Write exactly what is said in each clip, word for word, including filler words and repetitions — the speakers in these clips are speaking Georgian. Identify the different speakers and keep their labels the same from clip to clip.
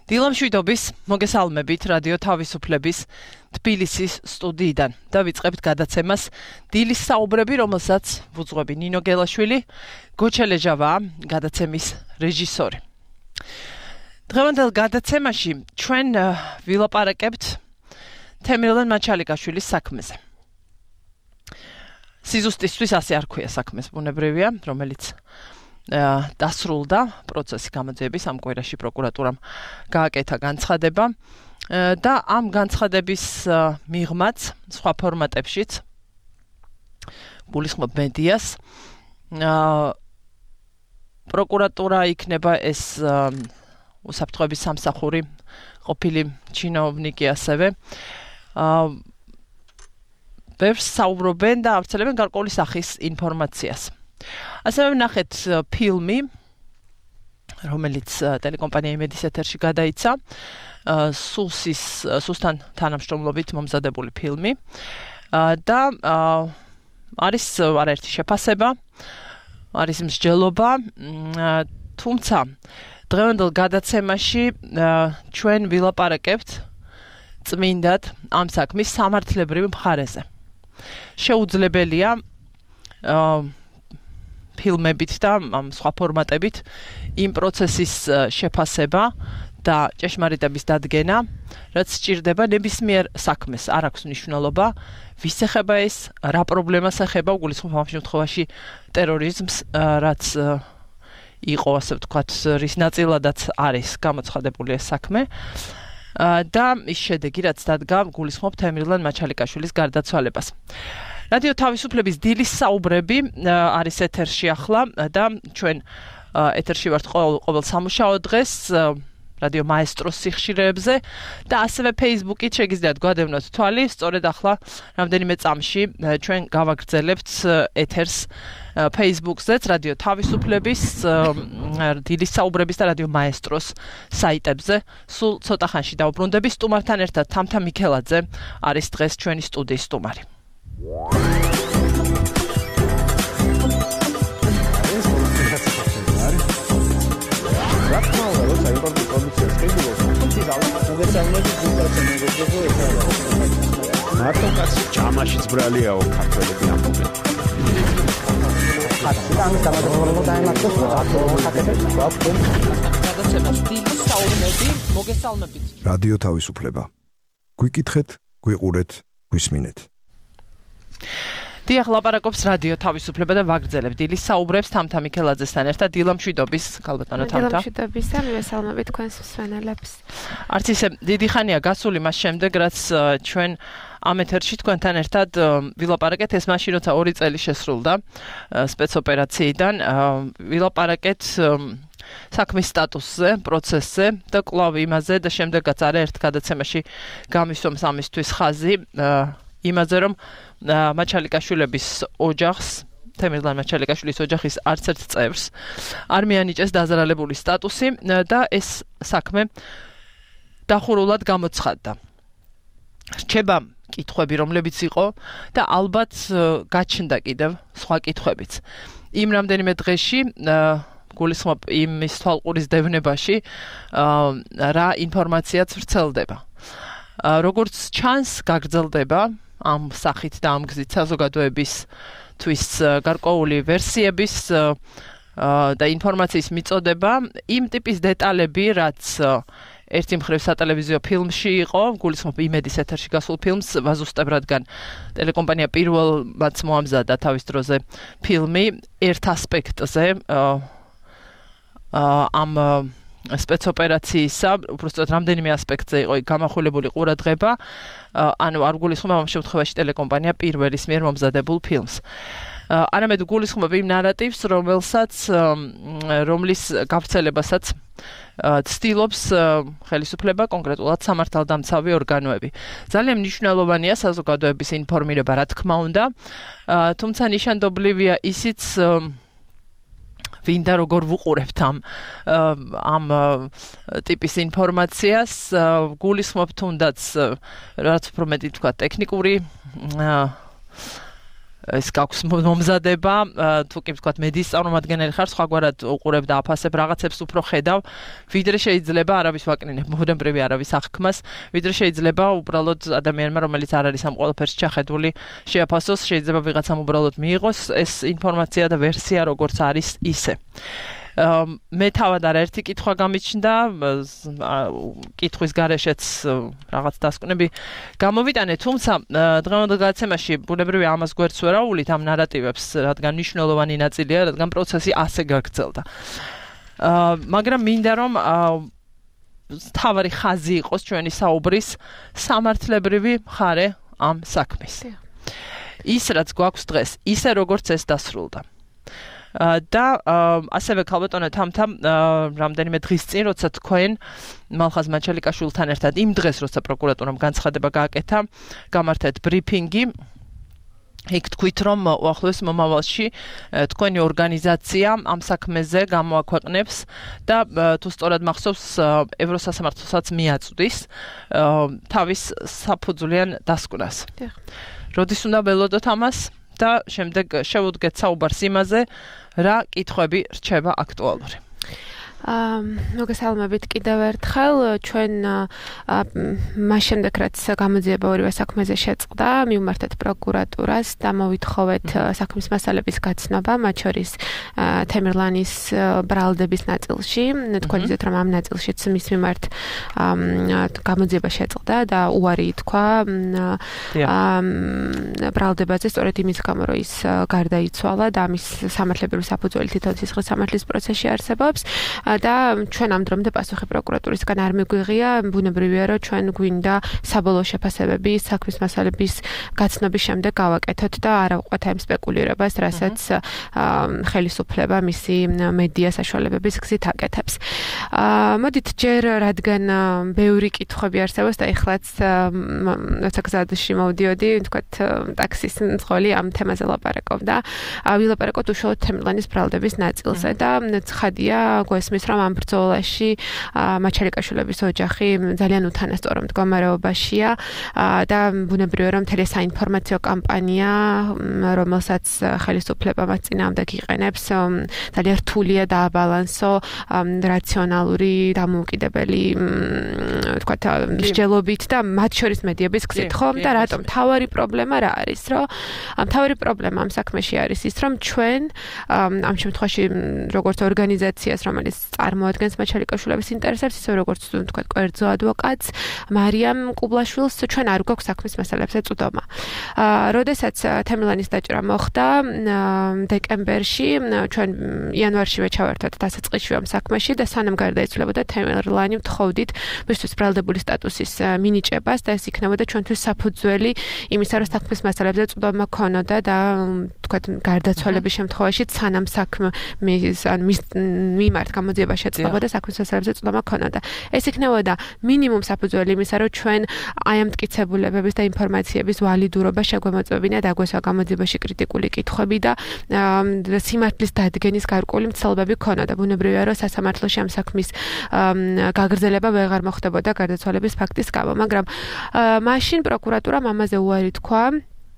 Speaker 1: დილამშვიდობის, მოგესალმებით რადიო თავისუფლების თბილისის სტუდიიდან. დავიწყებთ გადაცემას დილის საუბრები, რომელსაც ვუძღვები ნინო გელაშვილი, გოჩელეჟავა, გადაცემის რეჟისორი. დღევანდელ გადაცემაში ჩვენ ვილაპარაკებთ თემირლენ მაჩალიკაშვილის საქმეზე. სიზუსტისთვის ასე არ ქვია საქმეს, ბუნებრივია, რომელიც დასრულდა პროცესი გამოძიების ამ კვირაში პროკურატურამ გააკეთა განცხადება და ამ განცხადების მიღმაც სხვა ფორმატებშიც გულისხმობ მედიას პროკურატურა იქნება ეს უსაფრთხოების სამსახური ყოფილი ჩინოვნიკი ასევე ბევრს საუბრობენ და ავრცელებენ გარკვეული სახის ინფორმაციას. ასევე ვნახეთ ფილმი, რომელიც ტელეკომპანია იმედის ეთერში გადაიცა, სუსის სუსთან თანამშრომლობით მომზადებული ფილმი და არის არაერთი შეფასება, არის მსჯელობა, თუმცა დღევანდელ გადაცემაში ჩვენ ვილაპარაკებთ წმინდად ამ საქმის სამართლებრივ მხარეზე. შეუძლებელია ფილმებით და ამ სხვა ფორმატებით იმ პროცესის შეფასება და ჭეშმარიტების დადგენა, რაც სჭირდება ნებისმიერ საქმეს. არ აქვს მნიშვნელობა, ვის ეხება ეს, რა პრობლემას ეხება, გულისხმობ ამ შემთხვევაში ტერორიზმს, რაც იყო, ასე ვთქვათ, რის ნაწილადაც არის გამოცხადებული ეს საქმე. და ის შედეგი, რაც დადგა, გულისხმობ თემირლენ მაჩალიკაშვილის გარდაცვალებას. რადიო თავისუფლების დილის საუბრები არის ეთერში ახლა და ჩვენ ეთერში ვართ ყოველ სამუშაო დღეს რადიო მაესტროს სიხშირეებზე და ასევე Facebook-ით შეგიძლიათ გვადევნოთ თვალი, სწორედ ახლა რამდენიმე წამში ჩვენ გავაგრძელებთ ეთერს Facebook-ზეც რადიო თავისუფლების დილის საუბრების და რადიო მაესტროს საიტებზე. სულ ცოტა ხანში დავუბრუნდები. სტუმართან ერთად თამთა მიქელაძე არის დღეს ჩვენი სტუდიის სტუმარი.
Speaker 2: მარტო კაცი ჯამაშიც ბრალიაო ქართველები ამბობენ.
Speaker 3: რადიო თავისუფლება. გვიკითხეთ, გვიყურეთ, გვისმინეთ.
Speaker 1: დიახ, ლაპარაკობს რადიო თავისუფლება და ვაგრძელებთ დილის საუბრებს თამთა მიქელაძესთან ერთად. დილამშვიდობის, ქალბატონო თამთა.
Speaker 4: დილამშვიდობის და მივესალმებით თქვენს მსმენელებს.
Speaker 1: არც ისე დიდი ხანია გასული მას შემდეგ, რაც ჩვენ ამ ეთერში თქვენთან ერთად ვილაპარაკეთ ეს მაშინ, როცა ორი წელი შესრულდა სპეცოპერაციიდან, ვილაპარაკეთ საქმის სტატუსზე, პროცესზე და კვლავ იმაზე და შემდეგაც არაერთ გადაცემაში გამისვამს ამისთვის ხაზი იმაზე, რომ მაჩალიკაშვილების ოჯახს, თემირლენ მაჩალიკაშვილის ოჯახის არც ერთ წევრს არ მიანიჭეს დაზარალებული სტატუსი და ეს საქმე დახურულად გამოცხადდა. რჩება კითხვები, რომლებიც იყო და ალბათ გაჩნდა კიდევ სხვა კითხვებიც. იმ რამდენიმე დღეში გულისხმობ იმის თვალყურის დევნებაში რა ინფორმაციაც ვრცელდება. როგორც ჩანს, გაგრძელდება ამ სახით და ამ გზით საზოგადოებისთვის გარკვეული ვერსიების და ინფორმაციის მიწოდება, იმ ტიპის დეტალები, რაც ერთი მხრივ სატელევიზიო ფილმში იყო, გულისხმობ იმედის ეთერში გასულ ფილმს, ვაზუსტებ, რადგან ტელეკომპანია პირველმაც მოამზადა თავის დროზე ფილმი ერთ ასპექტზე ამ სპეცოპერაციისა, უბრალოდ რამდენიმე ასპექტზე იყო გამახვილებული ყურადღება, ანუ არ გულისხმობ ამ შემთხვევაში ტელეკომპანია პირველის მიერ მომზადებულ ფილმს. არამედ გულისხმობ იმ ნარატივს, რომელსაც რომლის გავრცელებასაც ცდილობს ხელისუფლება, კონკრეტულად სამართალდამცავი ორგანოები. ძალიან მნიშვნელოვანია საზოგადოების ინფორმირება, რა თქმა უნდა, თუმცა ნიშანდობლივია ისიც ვინდა როგორ ვუყურებთ ამ ამ ტიპის ინფორმაციას, გულისხმობ თუნდაც რაც უფრო მეტი თქვა ტექნიკური ეს გაქვს მომზადება, თუ კი ვთქვათ მედიის წარმომადგენელი ხარ, სხვაგვარად უყურებ და აფასებ რაღაცებს უფრო ხედავ, ვიდრე შეიძლება არავის ვაკნინებ, ბუნებრივი არავის აღქმას, ვიდრე შეიძლება უბრალოდ ადამიანმა, რომელიც არ არის ამ ყველაფერში ჩახედული, შეაფასოს, შეიძლება ვიღაცამ უბრალოდ მიიღოს ეს ინფორმაცია და ვერსია როგორც არის ისე. მე თავად არაერთი კითხვა გამიჩნდა, კითხვის გარეშეც რაღაც დასკვნები გამოვიტანე, თუმცა დღევანდელ გადაცემაში ბუნებრივია ამას გვერდს ვერ აუვლით ამ ნარატივებს, რადგან მნიშვნელოვანი ნაწილია, რადგან პროცესი ასე გაგრძელდა. მაგრამ მინდა რომ თავარი ხაზი იყოს ჩვენი საუბრის სამართლებრივი მხარე ამ საქმის. ის რაც გვაქვს დღეს, ისე როგორც ეს დასრულდა. და ასევე ქალბატონო თამთა რამდენიმე დღის წინ როცა თქვენ მალხაზ მაჩალიკაშვილთან ერთად იმ დღეს როცა პროკურატურამ განცხადება გააკეთა გამართეთ ბრიფინგი იქ თქვით რომ უახლოეს მომავალში თქვენი ორგანიზაცია ამ საქმეზე გამოაქვეყნებს და თუ სწორად მახსოვს ევროსასამართლოსაც მიაწვდის თავის საფუძვლიან დასკვნას. როდის უნდა ველოდოთ ამას და შემდეგ შევუდგეთ საუბარს იმაზე, რა კითხვები რჩება აქტუალური.
Speaker 4: მოგესალმებით კიდევ ერთხელ, ჩვენ მას შემდეგ რაც გამოძიება ორივე საქმეზე შეწყდა, მივმართეთ პროკურატურას და მოვითხოვეთ საქმის მასალების გაცნობა, მათ შორის თემირლანის ბრალდების ნაწილში, თქვენ იცით რომ ამ ნაწილშიც მის მიმართ გამოძიება შეწყდა და უარი ითქვა ბრალდებაზე, სწორედ იმის გამო, რომ ის გარდაიცვალა და ამის სამართლებრივი საფუძველი თვითონ სისხლის სამართლის პროცესში არსებობს. და ჩვენ ამ დრომდე პასუხი პროკურატურისგან არ მიგვიღია, ბუნებრივია რომ ჩვენ გვინდა საბოლოო შეფასებები საქმის მასალების გაცნობის შემდეგ გავაკეთოთ და არ ავყვეთ ამ სპეკულირებას, რასაც ხელისუფლება მისი მედია საშუალებების გზით აკეთებს. მოდით ჯერ რადგან ბევრი კითხვები არსებობს და ეხლაც როცა გზადში მოვდიოდი, თქვათ ტაქსის მძღოლი ამ თემაზე ლაპარაკობდა. ვილაპარაკოთ უშუალოდ თემირლანის ბრალდების ნაწილზე და ცხადია გვესმის რომ ამ ბრძოლაში მაჩალიკაშვილების ოჯახი ძალიან უთანასწორო მდგომარეობაშია და ბუნებრივია რომ მთელი საინფორმაციო კამპანია, რომელსაც ხელისუფლება მას წინააღმდეგ იყენებს, ძალიან რთულია დააბალანსო რაციონალური დამოუკიდებელი თქვათ მსჯელობით და მათ შორის მედიების გზით, ხო? და რატომ თავარი პრობლემა რა არის, რომ თავარი პრობლემა ამ საქმეში არის ის, რომ ჩვენ ამ შემთხვევაში როგორც ორგანიზაციას, რომელიც წარმოადგენს მაჩალიკაშვილების ინტერესებს, ისე როგორც თქვათ კვერძო ადვოკატს, მარიამ კუბლაშვილს ჩვენ არ გვაქვს საქმის მასალებზე წვდომა. როდესაც თემირლანის დაჭრა მოხდა დეკემბერში, ჩვენ იანვარშივე ჩავერთვათ დასაწყისში ამ საქმეში და სანამ გარდაიცვლებოდა თემირლანი ვთხოვდით მისთვის ბრალდებული სტატუსის მინიჭებას და ეს იქნებოდა ჩვენთვის საფუძველი იმისა, რომ საქმის მასალებზე წვდომა ქონოდა და თქვათ გარდაცვალების შემთხვევაში სანამ საქმის ან მის მიმართ გამოძიება შეწყდებოდა საქმის მასალებზე წვდომა ქონოდა. ეს იქნებოდა მინიმუმ საფუძველი იმისა, რომ ჩვენ აი ამ მტკიცებულებების და ინფორმაციების ვალიდურობა შეგვემოწმებინა და აგვესვა გამოძიებაში კრიტიკული კითხვები და სიმართლის დადგენის გარკვეული მცდელობები ქონოდა. ბუნებრივია, რომ სასამართლოში ამ საქმის გაგრძელება ვეღარ მოხდებოდა გარდაცვალების ფაქტის გამო, მაგრამ მაშინ პროკურატურამ ამაზე უარი თქვა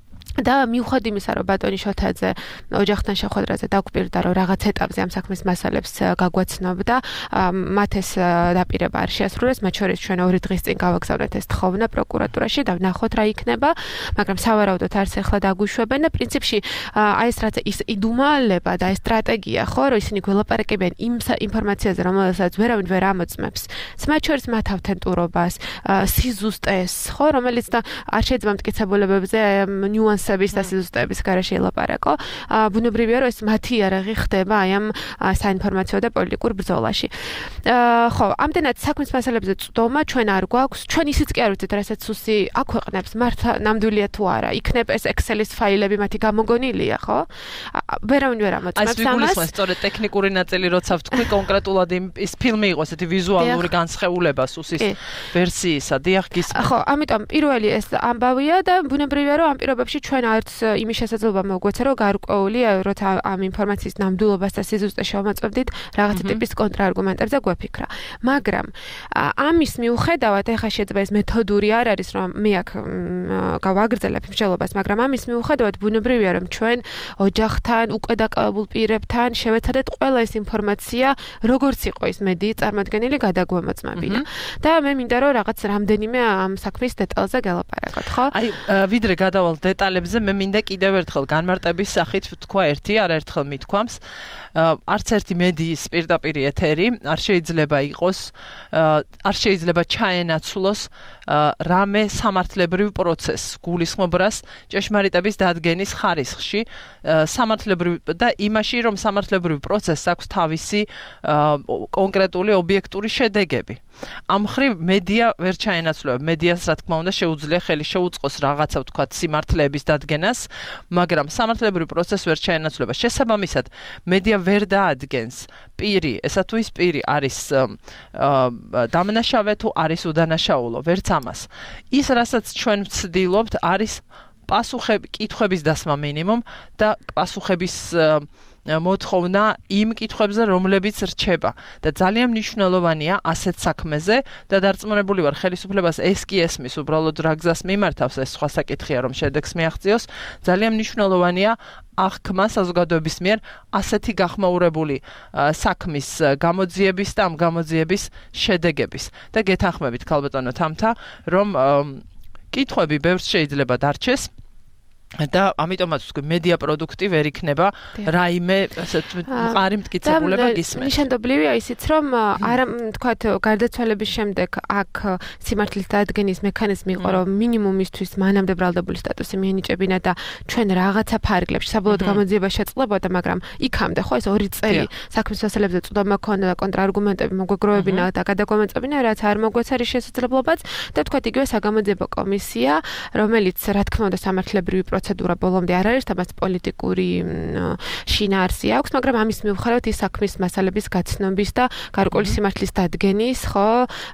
Speaker 4: და მიუხედავად იმისა, რომ ბატონი შოთაძე ოჯახთან შეხვედრაზე დაგვპირდა, რომ რაღაც ეტაპზე ამ საქმის მასალებს გაგვაცნობდა, მათ ეს დაპირება არ შეასრულეს, მათ შორის ჩვენ ორი დღის წინ გავაგზავნეთ ეს თხოვნა პროკურატურაში და ვნახოთ რა იქნება, მაგრამ სავარაუდოდ არც ახლა დაგვიშვებენ და პრინციპში აი ეს რაც ის იდუმალება და ეს სტრატეგია, ხო, რომ ისინი გველაპარაკებიან იმ ინფორმაციაზე, რომელსაც ვერავინ ვერ ამოწმებს, მათ შორის მათ ავთენტურობას, სიზუსტეს, ხო, რომელიც და არ შეიძლება მტკიცებულებებზე ნიუანსების და სიზუსტეების გარეშე ელაპარაკო. ბუნებრივია, რომ ეს მათი იარაღი ხდება აი ამ საინფორმაციო და პოლიტიკურ ბრძოლაში. ხო, ამდენად საქმის მასალებზე წვდომა ჩვენ არ გვაქვს. ჩვენ ისიც კი არ ვიცით, რასაც სუსი აქვეყნებს, მართლა ნამდვილია თუ არა. იქნებ ეს Excel-ის ფაილები მათი გამოგონილია, ხო? ვერავინ ვერ ამოწმებს ამას.
Speaker 1: ეს სწორედ ტექნიკური ნაწილი, როცა ვთქვი, კონკრეტულად ის ფილმი იყო ესეთი ვიზუალური განსხეულება სუსის ვერსიისა. დიახ, გისმენთ.
Speaker 4: ხო, ამიტომ პირველი ეს ამბავია და ბუნებრივია, რომ ამ პირობებში ჩვენ ჩვენ არც იმის შესაძლებლობა მოგვეცა, რომ გარკვეული როცა ამ ინფორმაციის ნამდვილობას და სიზუსტეს შევმოწმებდით, რაღაცა ტიპის კონტრარგუმენტებზე გვეფიქრა. მაგრამ ამის მიუხედავად, ეხლა შეიძლება ეს მეთოდური არ არის, რომ მე აქ გავაგრძელებ მსჯელობას, მაგრამ ამის მიუხედავად ბუნებრივია, რომ ჩვენ ოჯახთან, უკვე დაკავებულ პირებთან შევეცადეთ ყველა ეს ინფორმაცია, როგორც იყო ის მედიის წარმოდგენილი გადაგვემოწმებინა. და მე მინდა რომ რაღაც რამდენიმე ამ საქმის დეტალზე გელაპარაკოთ, ხო?
Speaker 1: აი, ვიდრე გადავალ დეტალებზე, მე მინდა კიდევ ერთხელ განმარტების სახით თქვა ერთი, არაერთხელ მithქვამს. არც ერთი მედიის პირდაპირ ეთერი არ შეიძლება იყოს, არ შეიძლება ჩაენაცვლოს რამე სამართლებრივ პროცესს, გულისხმობრას ჭეშმარიტების დადგენის ხარისხში, სამართლებრივ და იმაში, რომ სამართლებრივ პროცესს აქვს თავისი კონკრეტული ობიექტური შედეგები. ამ მხრივ მედია ვერ ჩაენაცვლება. მედიას, რა თქმა უნდა, შეუძლია ხელი შეუწყოს რაღაცა, ვთქვათ, სიმართლეების დადგენას, მაგრამ სამართლებრივ პროცესს ვერ ჩაენაცვლება. შესაბამისად, მედია ვერ დაადგენს პირი, ესა თუ ის პირი არის დამნაშავე თუ არის უდანაშაულო, ვერც ამას. ის, რასაც ჩვენ ვცდილობთ, არის პასუხები, კითხვების დასმა მინიმუმ და პასუხების მოთხოვნა იმ კითხვებზე, რომლებიც რჩება და ძალიან მნიშვნელოვანია ასეთ საქმეზე და დარწმუნებული ვარ ხელისუფლებას ეს კი ესმის, უბრალოდ რა გზას მიმართავს, ეს სხვა საკითხია, რომ შედეგს მიაღწიოს. ძალიან მნიშვნელოვანია აღქმა საზოგადოების მიერ ასეთი გახმაურებული საქმის გამოძიების და ამ გამოძიების შედეგების. და გეთანხმებით, ქალბატონო თამთა, რომ კითხვები ბევრს შეიძლება დარჩეს. და ამიტომაც ვთქვი, მედია პროდუქტი ვერ იქნება რაიმე ასეთ მყარი მტკიცებულება გისმენთ.
Speaker 4: ნიშანდობლივია ისიც, რომ არა თქვათ გარდაცვალების შემდეგ აქ სიმართლის დადგენის მექანიზმი იყო, რომ მინიმუმისთვის მანამდე ბრალდებული სტატუსი მიენიჭებინა და ჩვენ რაღაცა ფარგლებში საბოლოოდ გამოძიება შეწყდებოდა, მაგრამ იქამდე ხო ეს ორი წელი საქმის მასალებზე წვდომა ჰქონდა და კონტრარგუმენტები მოგვეგროვებინა და გადაგვემოწმებინა, რაც არ მოგვეცა რის შესაძლებლობაც და თქვათ იგივე საგამოძიებო კომისია, რომელიც რა თქმა უნდა სამართლებრივი პროცედურა ბოლომდე არ არის, თამაც პოლიტიკური შინაარსი აქვს, მაგრამ ამის მიუხედავად ის საქმის მასალების გაცნობის და გარკვეული სიმართლის დადგენის, ხო,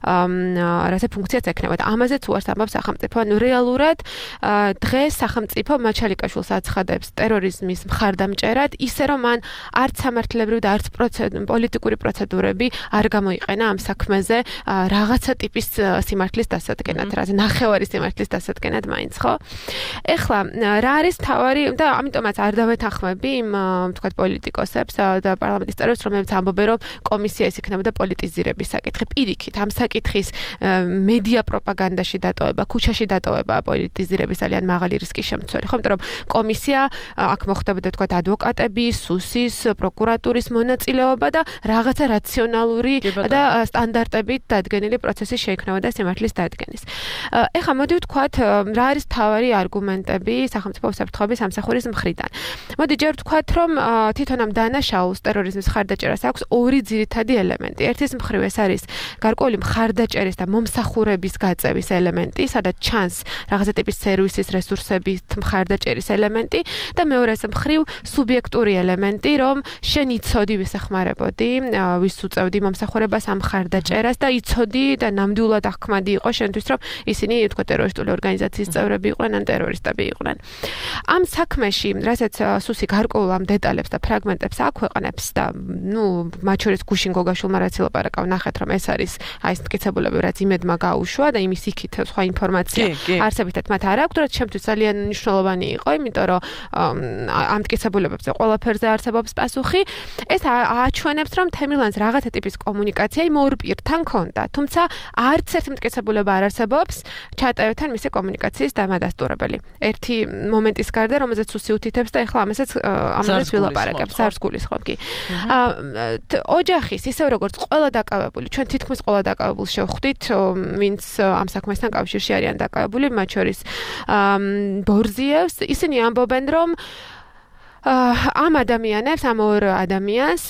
Speaker 4: რასაც ფუნქციაც ექნება. ამაზეც უარს ამბობს სახელმწიფო. ანუ რეალურად დღეს სახელმწიფო მაჩალიკაშვილს აცხადებს ტერორიზმის მხარდამჭერად, ისე რომ მან არც სამართლებრივი და არც პოლიტიკური პროცედურები არ გამოიყენა ამ საქმეზე რაღაცა ტიპის სიმართლის დასადგენად, რაც ნახევარი სიმართლის დასადგენად მაინც, ხო? ეხლა რა არის თავარი და ამიტომაც არ დავეთანხმები იმ თქვათ პოლიტიკოსებს და პარლამენტის წევრებს, რომლებიც ამბობენ, რომ კომისია ის იქნებოდა პოლიტიზირების საკითხი. პირიქით, ამ საკითხის მედია პროპაგანდაში დატოვება, ქუჩაში დატოვება პოლიტიზირების ძალიან მაღალი რისკის შემცველი, ხო? იმიტომ რომ კომისია აქ მოხდებოდა თქვათ ადვოკატების, სუსის, პროკურატურის მონაწილეობა და რაღაცა რაციონალური და სტანდარტებით დადგენილი პროცესი შეექმნებოდა სიმართლის დადგენის. ეხლა მოდი ვთქვათ, რა არის თავარი არგუმენტები სახელმწიფო უსაფრთხოების სამსახურის მხრიდან. მოდი ჯერ ვთქვათ, რომ თვითონ ამ დანაშაულს ტერორიზმის მხარდაჭერას აქვს ორი ძირითადი ელემენტი. ერთის მხრივ ეს არის გარკვეული მხარდაჭერის და მომსახურების გაწევის ელემენტი, სადაც ჩანს რაღაცა ტიპის სერვისის რესურსებით მხარდაჭერის ელემენტი და მეორეს მხრივ სუბიექტური ელემენტი, რომ შენ იცოდი ვის ეხმარებოდი, ვის უწევდი მომსახურებას ამ მხარდაჭერას და იცოდი და ნამდვილად აღქმადი იყო შენთვის, რომ ისინი თქვა ტერორისტული ორგანიზაციის წევრები იყვნენ ან ტერორისტები იყვნენ. ამ საქმეში, რასაც სუსი გარკვეულ ამ დეტალებს და ფრაგმენტებს აქვეყნებს და ნუ მათ შორის გუშინ გოგაშვილმა რაც ილაპარაკა, ნახეთ რომ ეს არის აი ეს მტკიცებულები, რაც იმედმა გაუშვა და იმის იქით სხვა ინფორმაცია არსებითად მათ არ აქვს, რაც შემთხვევით ძალიან მნიშვნელოვანი იყო, იმიტომ რომ ამ მტკიცებულებებზე ყველაფერზე არსებობს პასუხი. ეს აჩვენებს, რომ თემილანს რაღაცა ტიპის კომუნიკაცია იმ ორ პირთან ჰქონდა, თუმცა არც ერთ მტკიცებულება არ არსებობს ჩატევთან მისი კომუნიკაციის დამადასტურებელი. ერთი მომენტის გარდა, რომელზეც სუსი უთითებს და ეხლა ამასაც ამასაც ვილაპარაკებს, არც გულისხმობ კი. ოჯახის ისევ როგორც ყველა დაკავებული, ჩვენ თითქმის ყველა დაკავებულს შევხვდით, ვინც ამ საქმესთან კავშირში არიან დაკავებული, მათ შორის ბორზიევს, ისინი ამბობენ, რომ ამ ადამიანებს, ამ ორ ადამიანს,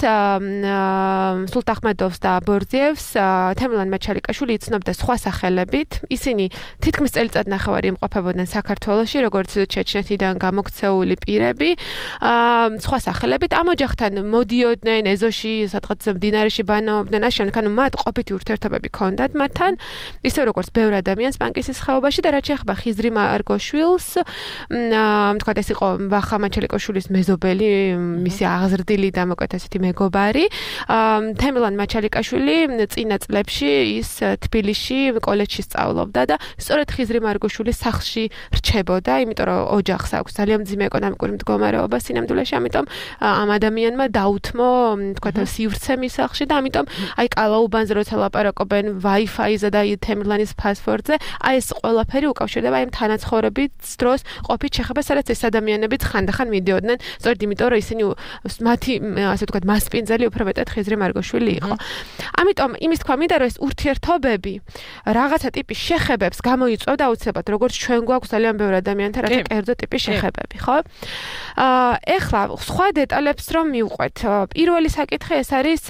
Speaker 4: სულტან ახმედოვს და ბორძიევს, თემურლენ მაჩალიკაშვილი იცნობდა სხვა სახელებით. ისინი თითქმის წელიწად ნახევარი იმყოფებოდნენ საქართველოში, როგორც ჩეჩნეთიდან გამოქცეული პირები, სხვა სახელებით. ამ ოჯახთან მოდიოდნენ ეზოში, სადღაც მდინარეში ბანაობდნენ, ამჟამად ანუ მათ ყოფითი ურთიერთობები ჰქონდათ მათთან, ისე როგორც ბევრ ადამიანს პანკისის ხეობაში და რაც შეეხება ხიზრი მარგოშვილს, თქვა ეს იყო ვახა მაჩალიკაშვილის მეზობელი, მისი აღზრდილი და მოკლედ ასეთი მეგობარი. თემურლენ მაჩალიკაშვილი წინა წლებში ის თბილისში კოლეჯში სწავლობდა და სწორედ ხიზრი მარგოშვილის სახლში რჩებოდა, იმიტომ რომ ოჯახს აქვს ძალიან მძიმე ეკონომიკური მდგომარეობა სინამდვილეში, ამიტომ ამ ადამიანმა დაუთმო, თქვა სივრცე მის სახლში და ამიტომ აი კალაუბანზე როცა ლაპარაკობენ Wi-Fi-ზე და თემურლენის ფასვორდზე, აი ეს ყველაფერი უკავშირდება იმ თანაცხოვრების დროს ყოფით შეხება, სადაც ეს ადამიანებიც ხანდახან მიდიოდნენ, სწორედ იმიტომ რომ ისინი მათი ასე ვთქვათ მასპინძელი უფრო მეტად ხიზრი მარგოშვილი იყო. ამიტომ იმის თქვა მინდა რომ ეს ურთიერთობები რაღაცა ტიპის შეხებებს გამოიწვევდა აუცილებლად, როგორც ჩვენ გვაქვს ძალიან ბევრი ადამიანთან რაღაცა კერძო ტიპის შეხებები, ხო? აა ეხლა სხვა დეტალებს რომ მივყვეთ. პირველი საკითხი ეს არის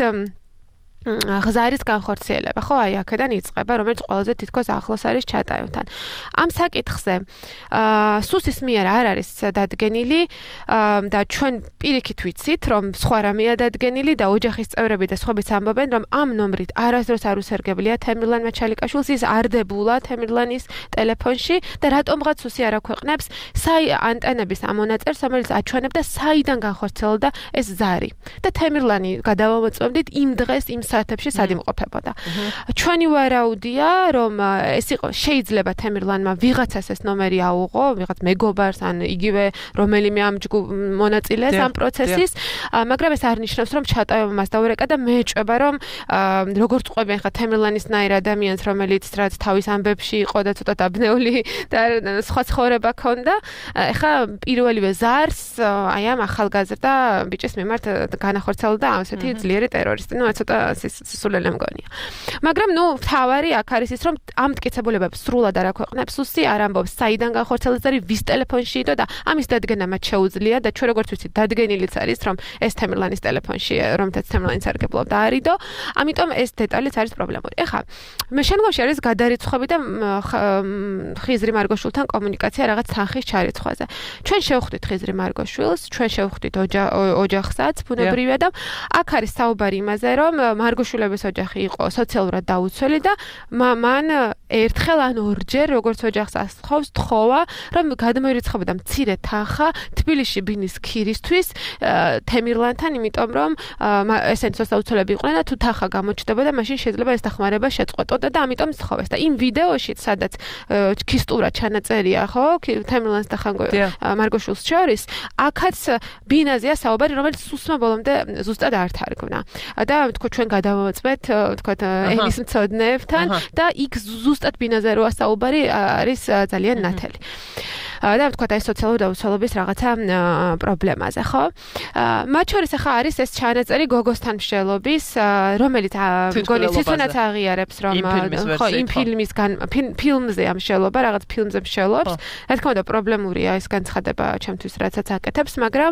Speaker 4: ღზარის განხორციელება, ხო, აი აქედან იწყება, რომელიც ყველაზე თითქოს ახლოს არის ჩატაევთან. ამ საკითხზე აა სუსის მიერ არ არის დადგენილი და ჩვენ პირიქით ვიცით, რომ სხვა რამეა დადგენილი და ოჯახის წევრები და სხვაებიც ამბობენ, რომ ამ ნომრით არასდროს არ უსერგებლია თემურლენ მაჩალიკაშვილს, ის არ დებულა თემურლენის ტელეფონში და რატომღაც სუსი არ აქვეყნებს საი ანტენების ამ მონაწერს, რომელიც აჩვენებდა საიდან განხორციელდა ეს ზარი. და თემურლენი გადავამოწმებდით იმ დღეს იმ საათებში სად იმყოფებოდა. ჩვენი ვარაუდია, რომ ეს იყო შეიძლება თემურლენმა ვიღაცას ეს ნომერი აუღო, ვიღაც მეგობარს ან იგივე რომელიმე ამ მონაწილეს ამ პროცესის, მაგრამ ეს არ ნიშნავს, რომ ჩატაევა მას დაურეკა და მე ეჭვება, რომ როგორც ყვებიან ხა თემურლენისნაირ ადამიანს, რომელიც რაც თავის ამბებში იყო და ცოტა დაბნეული და სხვა ცხოვრება ჰქონდა, ეხა პირველივე ზარს აი ამ ახალგაზრდა ბიჭის მიმართ განახორციელდა ასეთი ძლიერი ტერორისტი. ნუ ცოტა სულელე მგონია. მაგრამ ნუ თავარი აქ არის ის, რომ ამ მტკიცებულებებს სრულად არ აქვეყნებს სუსი, არ ამბობს საიდან განხორციელდა ზარი, ვის ტელეფონში იტო და ამის დადგენა მათ შეუძლია და ჩვენ როგორც ვიცით, დადგენილიც არის, რომ ეს თემურლენის ტელეფონში, რომელთაც თემურლენი სარგებლობდა არიდო, ამიტომ ეს დეტალიც არის პრობლემური. ეხლა მე შემდგომში არის გადარიცხვები და ხიზრი მარგოშვილთან კომუნიკაცია რაღაც თანხის ჩარიცხვაზე. ჩვენ შევხვდით ხიზრი მარგოშვილს, ჩვენ შევხვდით ოჯახსაც, ბუნებრივია და აქ არის საუბარი იმაზე, რომ მარგოშვილების ოჯახი იყო სოციალურად დაუცველი და მან ერთხელ ან ორჯერ როგორც ოჯახს ასხოვს თხოვა, რომ გადმოირიცხებოდა მცირე თანხა თბილისში ბინის ქირისთვის თემურლენთან, იმიტომ რომ ესენი სოციალურები იყვნენ და თუ თანხა გამოჩნდებოდა, მაშინ შეიძლება ეს დახმარება შეწყვეტოდა და ამიტომ სთხოვეს. და იმ ვიდეოში, სადაც ქისტურა ჩანაწერია, ხო, თემურლენს და მარგოშვილს შორის, აქაც ბინაზეა საუბარი, რომელიც სუსმა ბოლომდე ზუსტად არ თარგმნა. და თქო ჩვენ გადავამოწმეთ, თქო ენის მცოდნეებთან და იქ ზუსტად ბინაზე როა საუბარი არის ძალიან ნათელი. და ვთქვათ აი სოციალური დაუცველობის რაღაცა პრობლემაზე, ხო? მათ შორის ახლა არის ეს ჩანაწერი გოგოსთან მსჯელობის, რომელიც მგონი ციცონაც აღიარებს, რომ ხო, იმ ფილმისგან ფილმზე ამ მსჯელობა, რაღაც ფილმზე მსჯელობს. რა თქმა უნდა, პრობლემურია ეს განცხადება ჩემთვის, რაცაც აკეთებს, მაგრამ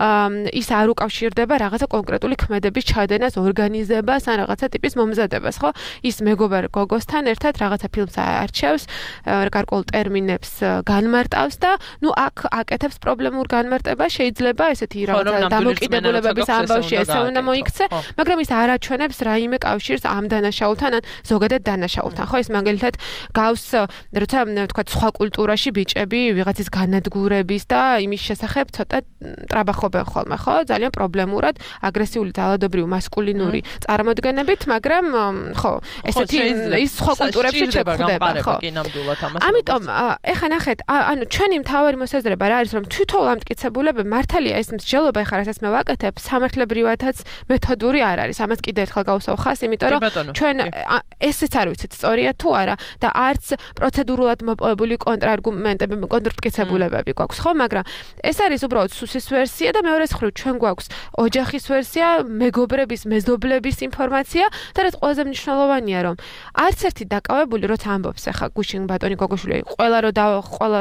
Speaker 4: ის არ უკავშირდება რაღაცა კონკრეტული ქმედების ჩადენას, ორგანიზებას ან რაღაცა ტიპის მომზადებას, ხო? ის მეგობარ გოგოსთან ერთად რაღაცა ფილმს არჩევს, გარკვეულ ტერმინებს განმარტავს და ნუ აქ აკეთებს პრობლემურ განმარტებას, შეიძლება ესეთი რაღაცა დამოკიდებულებების ამბავში ესე უნდა მოიქცე, მაგრამ ის არ აჩვენებს რაიმე კავშირს ამ დანაშაულთან ან ზოგადად დანაშაულთან. ხო, ეს მაგალითად გავს, როცა ვთქვათ, სხვა კულტურაში ბიჭები ვიღაცის განადგურების და იმის შესახებ ცოტა ტრაბახობენ ხოლმე, ხო? ძალიან პრობლემურად, აგრესიული ძალადობრივი მასკულინური წარმოდგენებით, მაგრამ ხო, ესეთი ის სხვა კულტურებში შეგვხვდება, ხო? ამიტომ ეხა ნახეთ, ანუ ჩვენი მთავარი მოსაზრება რა არის, რომ თვითონ ამტკიცებულებები მართალია ეს მსჯელობა ეხლა რასაც მე ვაკეთებ, სამართლებრივადაც მეთოდური არ არის. ამას კიდევ ერთხელ გავუსვავ ხას, იმიტომ რომ ჩვენ ესეც არ ვიცით სწორია თუ არა და არც პროცედურულად მოპოვებული კონტრარგუმენტები, კონტრმტკიცებულებები გვაქვს, ხო, მაგრამ ეს არის უბრალოდ სუსის ვერსია და მეორე მხრივ ჩვენ გვაქვს ოჯახის ვერსია, მეგობრების, მეზობლების ინფორმაცია და რაც ყველაზე მნიშვნელოვანია, რომ არც ერთი დაკავებული როცა ამბობს ახლა გუშინ ბატონი გოგოშვილი, ყველა რო და ყველას ბრალი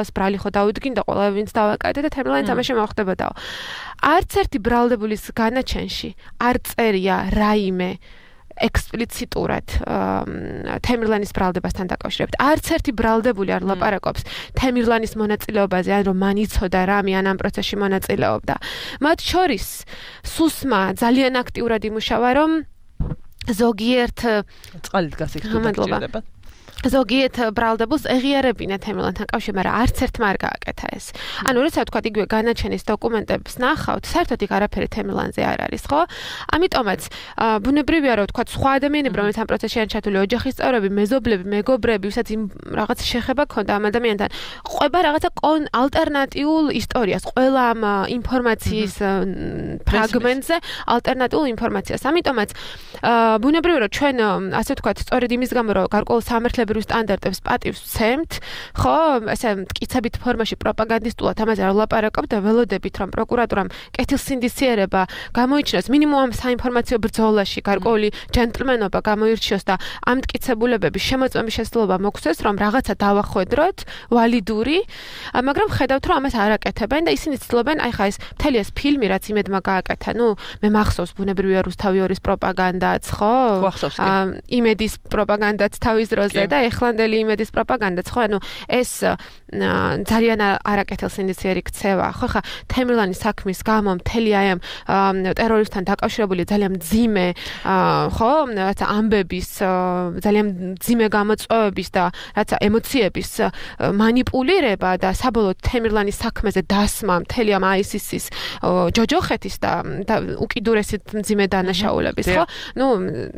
Speaker 4: ხო დაუდგინდა ყველა ვინც დავაკეთე და თემლანის ამაში მოხდებოდაო. არც ერთი ბრალდებულის განაჩენში არ წერია რაიმე ექსპლიციტურად თემირლანის ბრალდებასთან დაკავშირებით. არც ერთი ბრალდებული არ ლაპარაკობს თემირლანის მონაწილეობაზე, ან რომ მან იცოდა რამე ან ამ პროცესში მონაწილეობდა. მათ შორის სუსმა ძალიან აქტიურად იმუშავა, რომ ზოგიერთ
Speaker 1: წყალით გასიქრება.
Speaker 4: ზოგიერთ ბრალდებულს ეღიარებინა თემირლანთან კავშირში, მაგრამ არც ერთმა არ გააკეთა ეს. ანუ როცა თქვა იგივე განაჩენის დოკუმენტებს ნახავთ, საერთოდ იქ არაფერი თემირლანზე არ არის, ხო? ამიტომაც ბუნებრივია რომ თქვა სხვა ადამიანები, რომლებიც ამ პროცესში ან ჩათული ოჯახის წევრები, მეზობლები, მეგობრები, ვისაც იმ რაღაც შეხება ქონდა ამ ადამიანთან, ყვება რაღაცა ალტერნატიულ ისტორიას, ყველა ამ ინფორმაციის ფრაგმენტზე ალტერნატიულ ინფორმაციას. ამიტომაც ბუნებრივია რომ ჩვენ ასე ვთქვათ, სწორედ იმის გამო რომ გარკვეულ სამართლებრივ სტანდარტებს პატივს ვცემთ, ხო, ესე მტკიცებით ფორმაში პროპაგანდისტულად ამაზე არ ვლაპარაკობ და ველოდებით რომ პროკურატურამ კეთილსინდისიერება გამოიჩინოს მინიმუმ ამ საინფორმაციო ბრძოლაში გარკვეული ჯენტლმენობა გამოირჩიოს და ამ მტკიცებულებების შემოწმების შესაძლებლობა მოგვცეს რომ რაღაცა დავახვედროთ ვალიდური, მაგრამ ხედავთ რომ ამას არ აკეთებენ და ისინი ცდილობენ აი ხა ეს მთელი ეს ფილმი რაც იმედმა გააკეთა, ნუ მე მახსოვს ბუნებრივია რუსთავი ორის პროპაგანდაც, ხო? იმედის პროპაგანდაც თავის დროზე და ეხლანდელი იმედის პროპაგანდაც, ხო, ანუ ეს ძალიან არაკეთილსინდისიერი ქცევა, ხო, ხა თემირლანის საქმის გამო მთელი აი ამ ტერორისტთან დაკავშირებული ძალიან მძიმე, ხო, რაცა ამბების, ძალიან მძიმე გამოწვევების და რაცა ემოციების მანიპულირება და საბოლოოდ თემირლანის საქმეზე დასმა მთელი ამ აისისის ჯოჯოხეთის და უკიდურესი მძიმე დანაშაულების, ხო? ნუ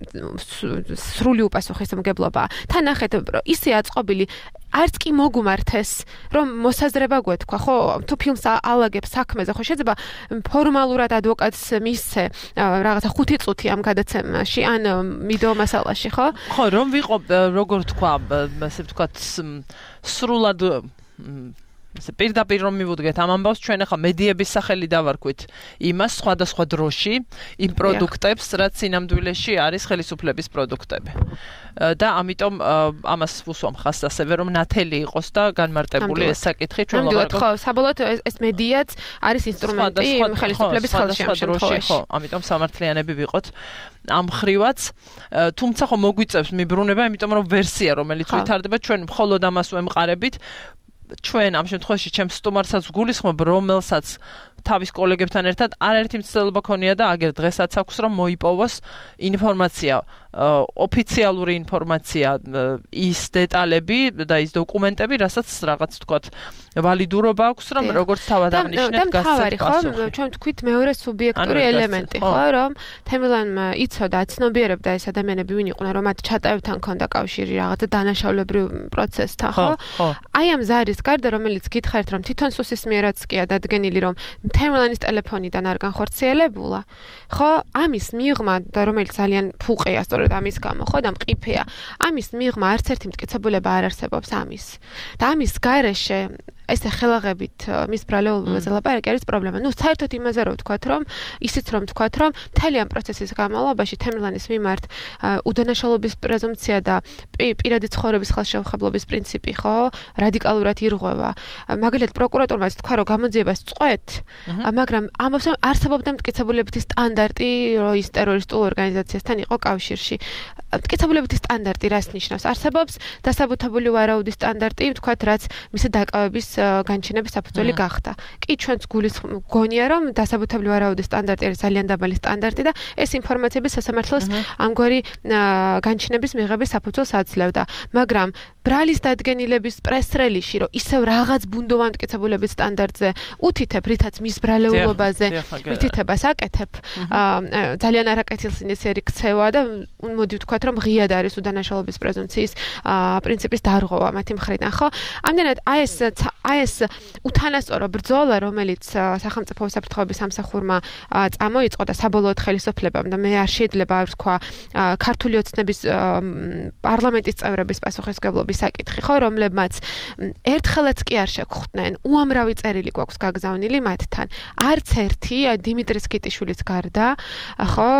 Speaker 4: სრული უპასუხისმგებლობა. თან ნახეთ, ისე აწყობილი არც კი მოგუმართეს, რომ მოსაზრება გვეთქვა, ხო, თუ ფილმს ალაგებს საქმეზე, ხო, შეიძლება ფორმალურად ადვოკატს მისცე რაღაცა ხუთი წუთი ამ გადაცემაში, ან ვიდეო მასალაში, ხო?
Speaker 1: ხო, რომ ვიყო, როგორ თქვა, ასე ვთქვათ, სრულად ესე პირდაპირ რომ მივუდგეთ ამ ამბავს, ჩვენ ახლა მედიების სახელი დავარქვით იმას სხვადასხვა დროში იმ პროდუქტებს, რაც სინამდვილეში არის ხელისუფლების პროდუქტები. და ამიტომ ამას ვუსვამ ხაზს ასევე რომ ნათელი იყოს და განმარტებული ეს საკითხი ჩვენ
Speaker 4: ვაბარაკობთ. ხო, საბოლოოდ ეს მედიაც არის ინსტრუმენტი ხელისუფლების ხელში ამ შემთხვევაში.
Speaker 1: ხო, ამიტომ სამართლიანები ვიყოთ ამ ხრივაც, თუმცა ხო მოგვიწევს მიბრუნება, იმიტომ რომ ვერსია რომელიც ვითარდება ჩვენ მხოლოდ ამას ვემყარებით. ჩვენ ამ შემთხვევაში ჩემს სტუმარსაც ვგულისხმობ, რომელსაც თავის კოლეგებთან ერთად არაერთი მცდელობა ქონია და აგერ დღესაც აქვს რომ მოიპოვოს ინფორმაცია, ოფიციალური ინფორმაცია, ის დეტალები და ის დოკუმენტები, რასაც რაღაც თქვათ ვალიდურობა აქვს, რომ როგორც თავად აღნიშნეთ
Speaker 4: გასცეთ პასუხი. ხო, ჩვენ თქვით მეორე სუბიექტური ელემენტი, ხო, რომ თემილანმა იცოდა, ცნობიერებდა ეს ადამიანები ვინ იყვნენ, რომ მათ ჩატაევთან ქონდა კავშირი რაღაცა დანაშაულებრივ პროცესთან, ხო? აი ამ ზარის გარდა, რომელიც გითხარით, რომ თვითონ სუსის მიერაც კი დადგენილი, რომ თემილანის ტელეფონიდან არ განხორციელებულა, ხო, ამის მიღმა და რომელიც ძალიან ფუყეა სწორედ ამის გამო, ხო, და მყიფეა. ამის მიღმა არც ერთი მტკიცებულება არ არსებობს ამის. და ამის გარეშე ესე ხელაღებით მის ბრალეულობაზე ლაპარაკი არის პრობლემა. ნუ საერთოდ იმაზე რომ ვთქვათ, რომ ისიც რომ ვთქვათ, რომ მთელი ამ პროცესის განმავლობაში თემირლანის მიმართ უდანაშაულობის პრეზუმპცია და პირადი ცხოვრების ხელშეუხებლობის პრინციპი, ხო, რადიკალურად ირღვევა. მაგალითად პროკურატურმა თქვა, რომ გამოძიებას წყვეთ, მაგრამ ამბობს, რომ არსებობდა მტკიცებულებითი სტანდარტი, რომ ის ტერორისტულ ორგანიზაციასთან იყო კავშირში. მტკიცებულებითი სტანდარტი რას ნიშნავს? არსებობს დასაბუთებული ვარაუდის სტანდარტი, ვთქვათ, რაც მისი დაკავების განჩინების საფუძველი გახდა. კი ჩვენც გულისხმობ რომ დასაბუთებული ვარაუდის სტანდარტი არის ძალიან დაბალი სტანდარტი და ეს ინფორმაციების სასამართლოს ამგვარი განჩინების მიღების საფუძველს აძლევდა. მაგრამ ბრალის დადგენილების პრეს-რელიში, რომ ისევ რაღაც ბუნდოვან მტკიცებულების სტანდარტზე უთითებ, რითაც მის ბრალეულობაზე მითითებას აკეთებ, ძალიან არაკეთილსინდისიერი ქცევა და მოდი ვთქვათ, რომ ღიად არის უდანაშაულობის პრეზუმპციის პრინციპის დარღვევა მათი მხრიდან, ხო? ამდენად აი ეს აი ეს უთანასწორო ბრძოლა, რომელიც სახელმწიფო უსაფრთხოების სამსახურმა წამოიწყო და საბოლოოდ ხელისუფლებამ და მე არ შეიძლება არ ვთქვა ქართული ოცნების პარლამენტის წევრების პასუხისმგებლობის საკითხი, ხო, რომლებმაც ერთხელაც კი არ შეგხვდნენ, უამრავი წერილი გვაქვს გაგზავნილი მათთან. არც ერთი დიმიტრის ქიტიშვილის გარდა, ხო,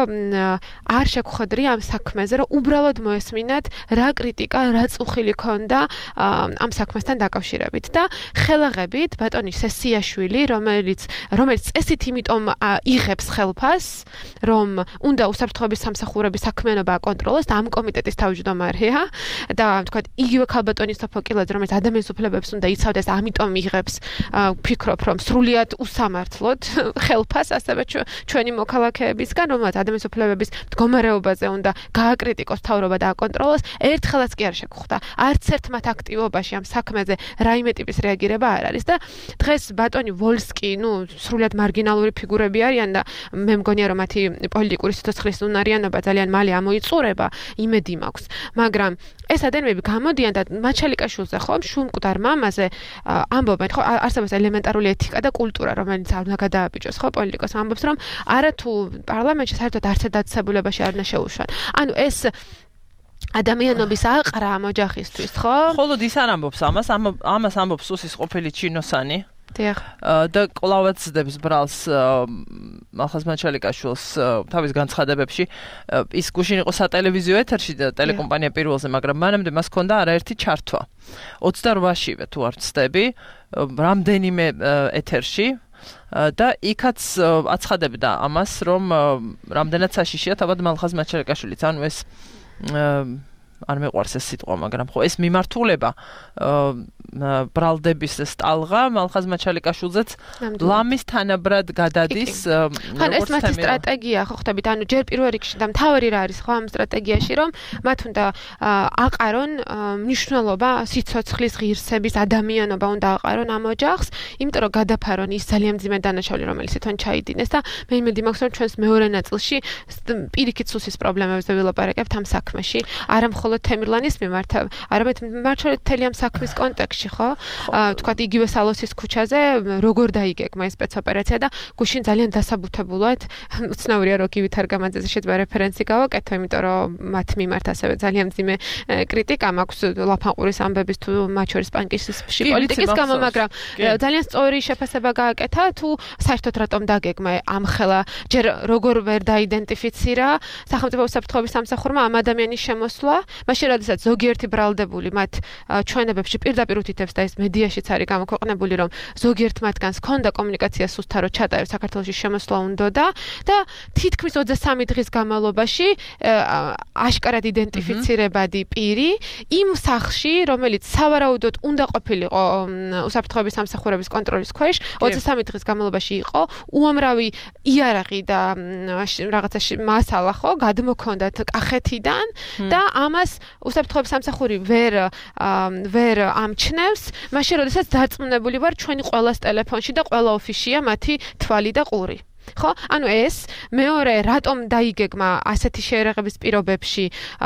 Speaker 4: არ შეგხვედრი ამ საქმეზე, რომ უბრალოდ მოესმინათ რა კრიტიკა, რა წუხილი ქონდა ამ საქმესთან დაკავშირებით და ხელაღებით ბატონი სესიაშვილი, რომელიც რომელიც წესით იმიტომ იღებს ხელფას, რომ უნდა უსაფრთხოების სამსახურების საქმიანობა აკონტროლოს და ამ კომიტეტის თავმჯდომარეა და თქვა იგივე ქალბატონი სოფოკილაძე, რომელიც ადამიანის უფლებებს უნდა იცავდეს, ამიტომ იღებს ფიქრობ, რომ სრულიად უსამართლოდ ხელფას ასევე ჩვენი მოქალაქეებისგან, რომელსაც ადამიანის უფლებების მდგომარეობაზე უნდა გააკრიტიკოს თავრობა და აკონტროლოს, ერთხელაც კი არ შეგხვდა. არც ერთ მათ აქტივობაში ამ საქმეზე რაიმე ტიპის რეაგირება არ არის და დღეს ბატონი ვოლსკი, ну, სრულიად მარგინალური ფიგურები არიან და მე მგონია რომ მათი პოლიტიკური სიცოცხლის უნარიანობა ძალიან მალე ამოიწურება, იმედი მაქვს. მაგრამ ეს ადამიანები გამოდიან და მაჩალიკაშვილზე ხო, შუმკვდარ მამაზე ამბობენ, ხო, არსებობს ელემენტარული ეთიკა და კულტურა, რომელიც არ უნდა გადააბიჭოს, ხო, პოლიტიკოს ამბობს, რომ არა თუ პარლამენტში საერთოდ არც ერთ დაწესებულებაში არ უნდა შეუშვან. ანუ ეს ადამიანობის აყრა ამ ოჯახისთვის, ხო?
Speaker 1: ხოლოდ ის არ ამბობს ამას, ამას ამბობს სუსის ყოფილი ჩინოსანი.
Speaker 4: დიახ.
Speaker 1: და კვლავაც ძდებს ბრალს მალხაზ მაჩალიკაშვილს თავის განცხადებებში. ის გუშინ იყო სატელევიზიო ეთერში და ტელეკომპანია პირველზე, მაგრამ მანამდე მას ჰქონდა არაერთი ჩართვა. ოცდაოთხშივე თუ არ ვცდები, რამდენიმე ეთერში და იქაც აცხადებდა ამას, რომ რამდენად საშიშია თავად მალხაზ მაჩალიკაშვილიც, ანუ ეს არ მეყვარს ეს სიტყვა, მაგრამ ხო ეს მიმართულება ბრალდების სტალღა მალხაზ მაჩალიკაშვილზეც ლამის თანაბრად გადადის.
Speaker 4: ხან ეს მათი სტრატეგია ხო ხდებით, ანუ ჯერ პირველ რიგში და მთავარი რა არის ხო ამ სტრატეგიაში, რომ მათ უნდა აყარონ მნიშვნელობა სიცოცხლის ღირსების ადამიანობა უნდა აყარონ ამ ოჯახს, იმიტომ რომ გადაფარონ ის ძალიან მძიმე დანაშაული, რომელიც თვითონ ჩაიდინეს და მე იმედი მაქვს, რომ ჩვენს მეორე ნაწილში პირიქით სუსის პრობლემებზე ვილაპარაკებთ ამ საქმეში, არა მხოლოდ თემირლანის მიმართ, არამედ მართლაც მთელი ამ საქმის კონტექსტში, ხო? თქვათ იგივე სალოსის ქუჩაზე როგორ დაიგეგმა ეს სპეცოპერაცია და გუშინ ძალიან დასაბუთებულად, უცნაურია რომ გივით არგამაძეზე შეიძლება რეფერენსი გავაკეთო, იმიტომ რომ მათ მიმართ ასევე ძალიან მძიმე კრიტიკა მაქვს ლაფანყურის ამბების თუ მათ შორის პანკისში პოლიტიკის გამო, მაგრამ ძალიან სწორი შეფასება გააკეთა თუ საერთოდ რატომ დაგეგმა ამ ხელა ჯერ როგორ ვერ დაიდენტიფიცირა სახელმწიფო უსაფრთხოების სამსახურმა ამ ადამიანის შემოსვლა, მაშინ როდესაც ზოგიერთი ბრალდებული მათ ჩვენებებში პირდაპირ უთითებს და ეს მედიაშიც არის გამოქვეყნებული, რომ ზოგიერთ მათგანს ჰქონდა კომუნიკაცია სუსტა, რომ ჩატარებს საქართველოში შემოსვლა უნდოდა და თითქმის ოცდასამი დღის განმავლობაში აშკარად იდენტიფიცირებადი პირი იმ სახლში, რომელიც სავარაუდოდ უნდა ყოფილიყო უსაფრთხოების სამსახურების კონტროლის ქვეშ, ოცდასამი დღის განმავლობაში იყო უამრავი იარაღი და რაღაცა მასალა ხო გადმოქონდათ კახეთიდან და ამას უსაფრთხოების სამსახური ვერ ვერ ამჩნევს, მაშინ როდესაც დარწმუნებული ვარ ჩვენი ყველას ტელეფონში და ყველა ოფისშია მათი თვალი და ყური. ხო? ანუ ეს მეორე რატომ დაიგეგმა ასეთი შეერაღების პირობებში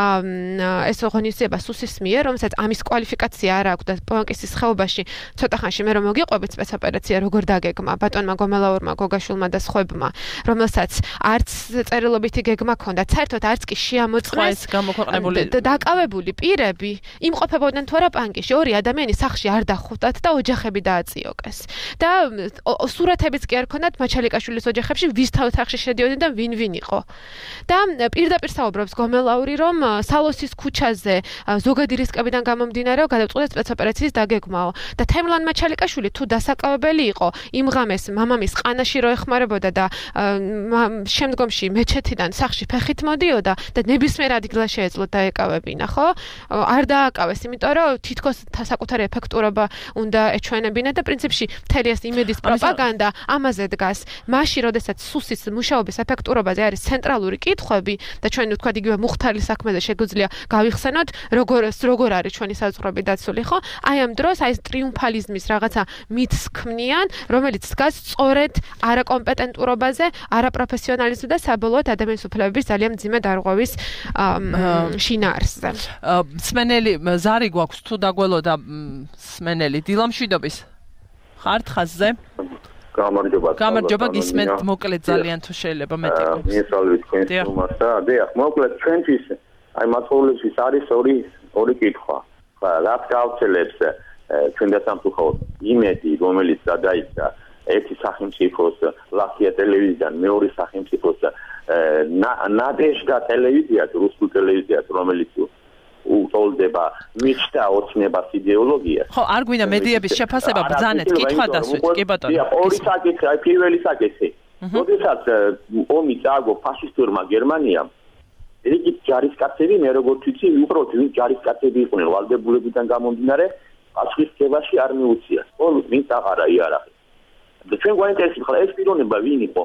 Speaker 4: ეს ღონისძიება სუსის მიერ, რომელსაც ამის კვალიფიკაცია არ აქვს და პონკისის ხეობაში ცოტა ხანში მე რომ მოგიყვებით სპეცოპერაცია როგორ დაგეგმა ბატონმა გომელაურმა, გოგაშვილმა და სხვებმა, რომელსაც არც წერილობითი გეგმა ჰქონდა, საერთოდ არც კი შეამოწმეს დაკავებული პირები იმყოფებოდნენ თუ არა პანკისში, ორი ადამიანი სახლში არ დახვდათ და ოჯახები დააწიოკეს. და სურათებიც კი არ ჰქონდათ მაჩალიკაშვილის ოჯახი ვის თავსახში შედიოდნენ და ვინ ვინ იყო. და პირდაპირ საუბრობს გომელაური, რომ სალოსის ქუჩაზე ზოგადი რისკებიდან გამომდინარეო გადაწყვეტა სპეცოპერაციის დაგეგმაო. და თემლან მაჩალიკაშვილი თუ დასაკავებელი იყო, იმ ღამეს მამამის ყანაში რო ეხმარებოდა და შემდგომში მეჩეთიდან სახში ფეხით მოდიოდა და ნებისმიერ ადგილას შეეძლო დაეკავებინა, ხო? არ დააკავეს, იმიტომ რომ თითქოს საკუთარი ეფექტურობა უნდა ეჩვენებინა და პრინციპში მთელი ეს იმედის პროპაგანდა ამაზე დგას. მაშინ როდესაც სუსის მუშაობის ეფექტურობაზე არის ცენტრალური კითხვები და ჩვენ ვთქვათ იგივე მუხთარის საქმეზე შეგვიძლია გავიხსენოთ როგორ როგორ არის ჩვენი საზღვრები დაცული, ხო? აი ამ დროს აი ეს ტრიუმფალიზმის რაღაცა მითს ქმნიან, რომელიც დგას სწორედ არაკომპეტენტურობაზე, არაპროფესიონალიზმზე და საბოლოოდ ადამიანის უფლებების ძალიან მძიმე დარღვევის შინაარსზე.
Speaker 1: სმენელი ზარი გვაქვს თუ დაგველოდა სმენელი დილამშვიდობის ხართ ხაზზე?
Speaker 5: გამარჯობა.
Speaker 1: გამარჯობა, გისმენთ მოკლედ ძალიან თუ შეიძლება მეტი გქონდეს.
Speaker 5: მიესალმებით თქვენს სტუმარს და დიახ, მოკლედ ჩვენთვის აი მაცხოვრებლებს არის ორი ორი კითხვა. რაც გავრცელებს ჩვენ დასამწუხაროდ იმედი, რომელიც გადაიცა ერთი სახელმწიფოს ლასია ტელევიზიიდან მეორე სახელმწიფოს ნადეჟდა ტელევიზიას, რუსულ ტელევიზიას, რომელიც უსწავლდება მიჩნდა ოცნებას იდეოლოგიას.
Speaker 1: ხო, არ გვინდა მედიების შეფასება ბრძანეთ, კითხვა დასვით, კი ბატონო.
Speaker 5: ორი საკითხი, აი პირველი საკითხი. როდესაც ომი წააგო ფაშისტურმა გერმანიამ, რიგით ჯარისკაცები, მე როგორც ვიცი, უბრალოდ ჯარისკაცები იყვნენ ვალდებულებიდან გამომდინარე, პასუხისმგებაში არ მიუწიეს. ხო, ვინც აღარა იარაღი. და ჩვენ გვაინტერესებს ხლა ეს პიროვნება ვინ იყო?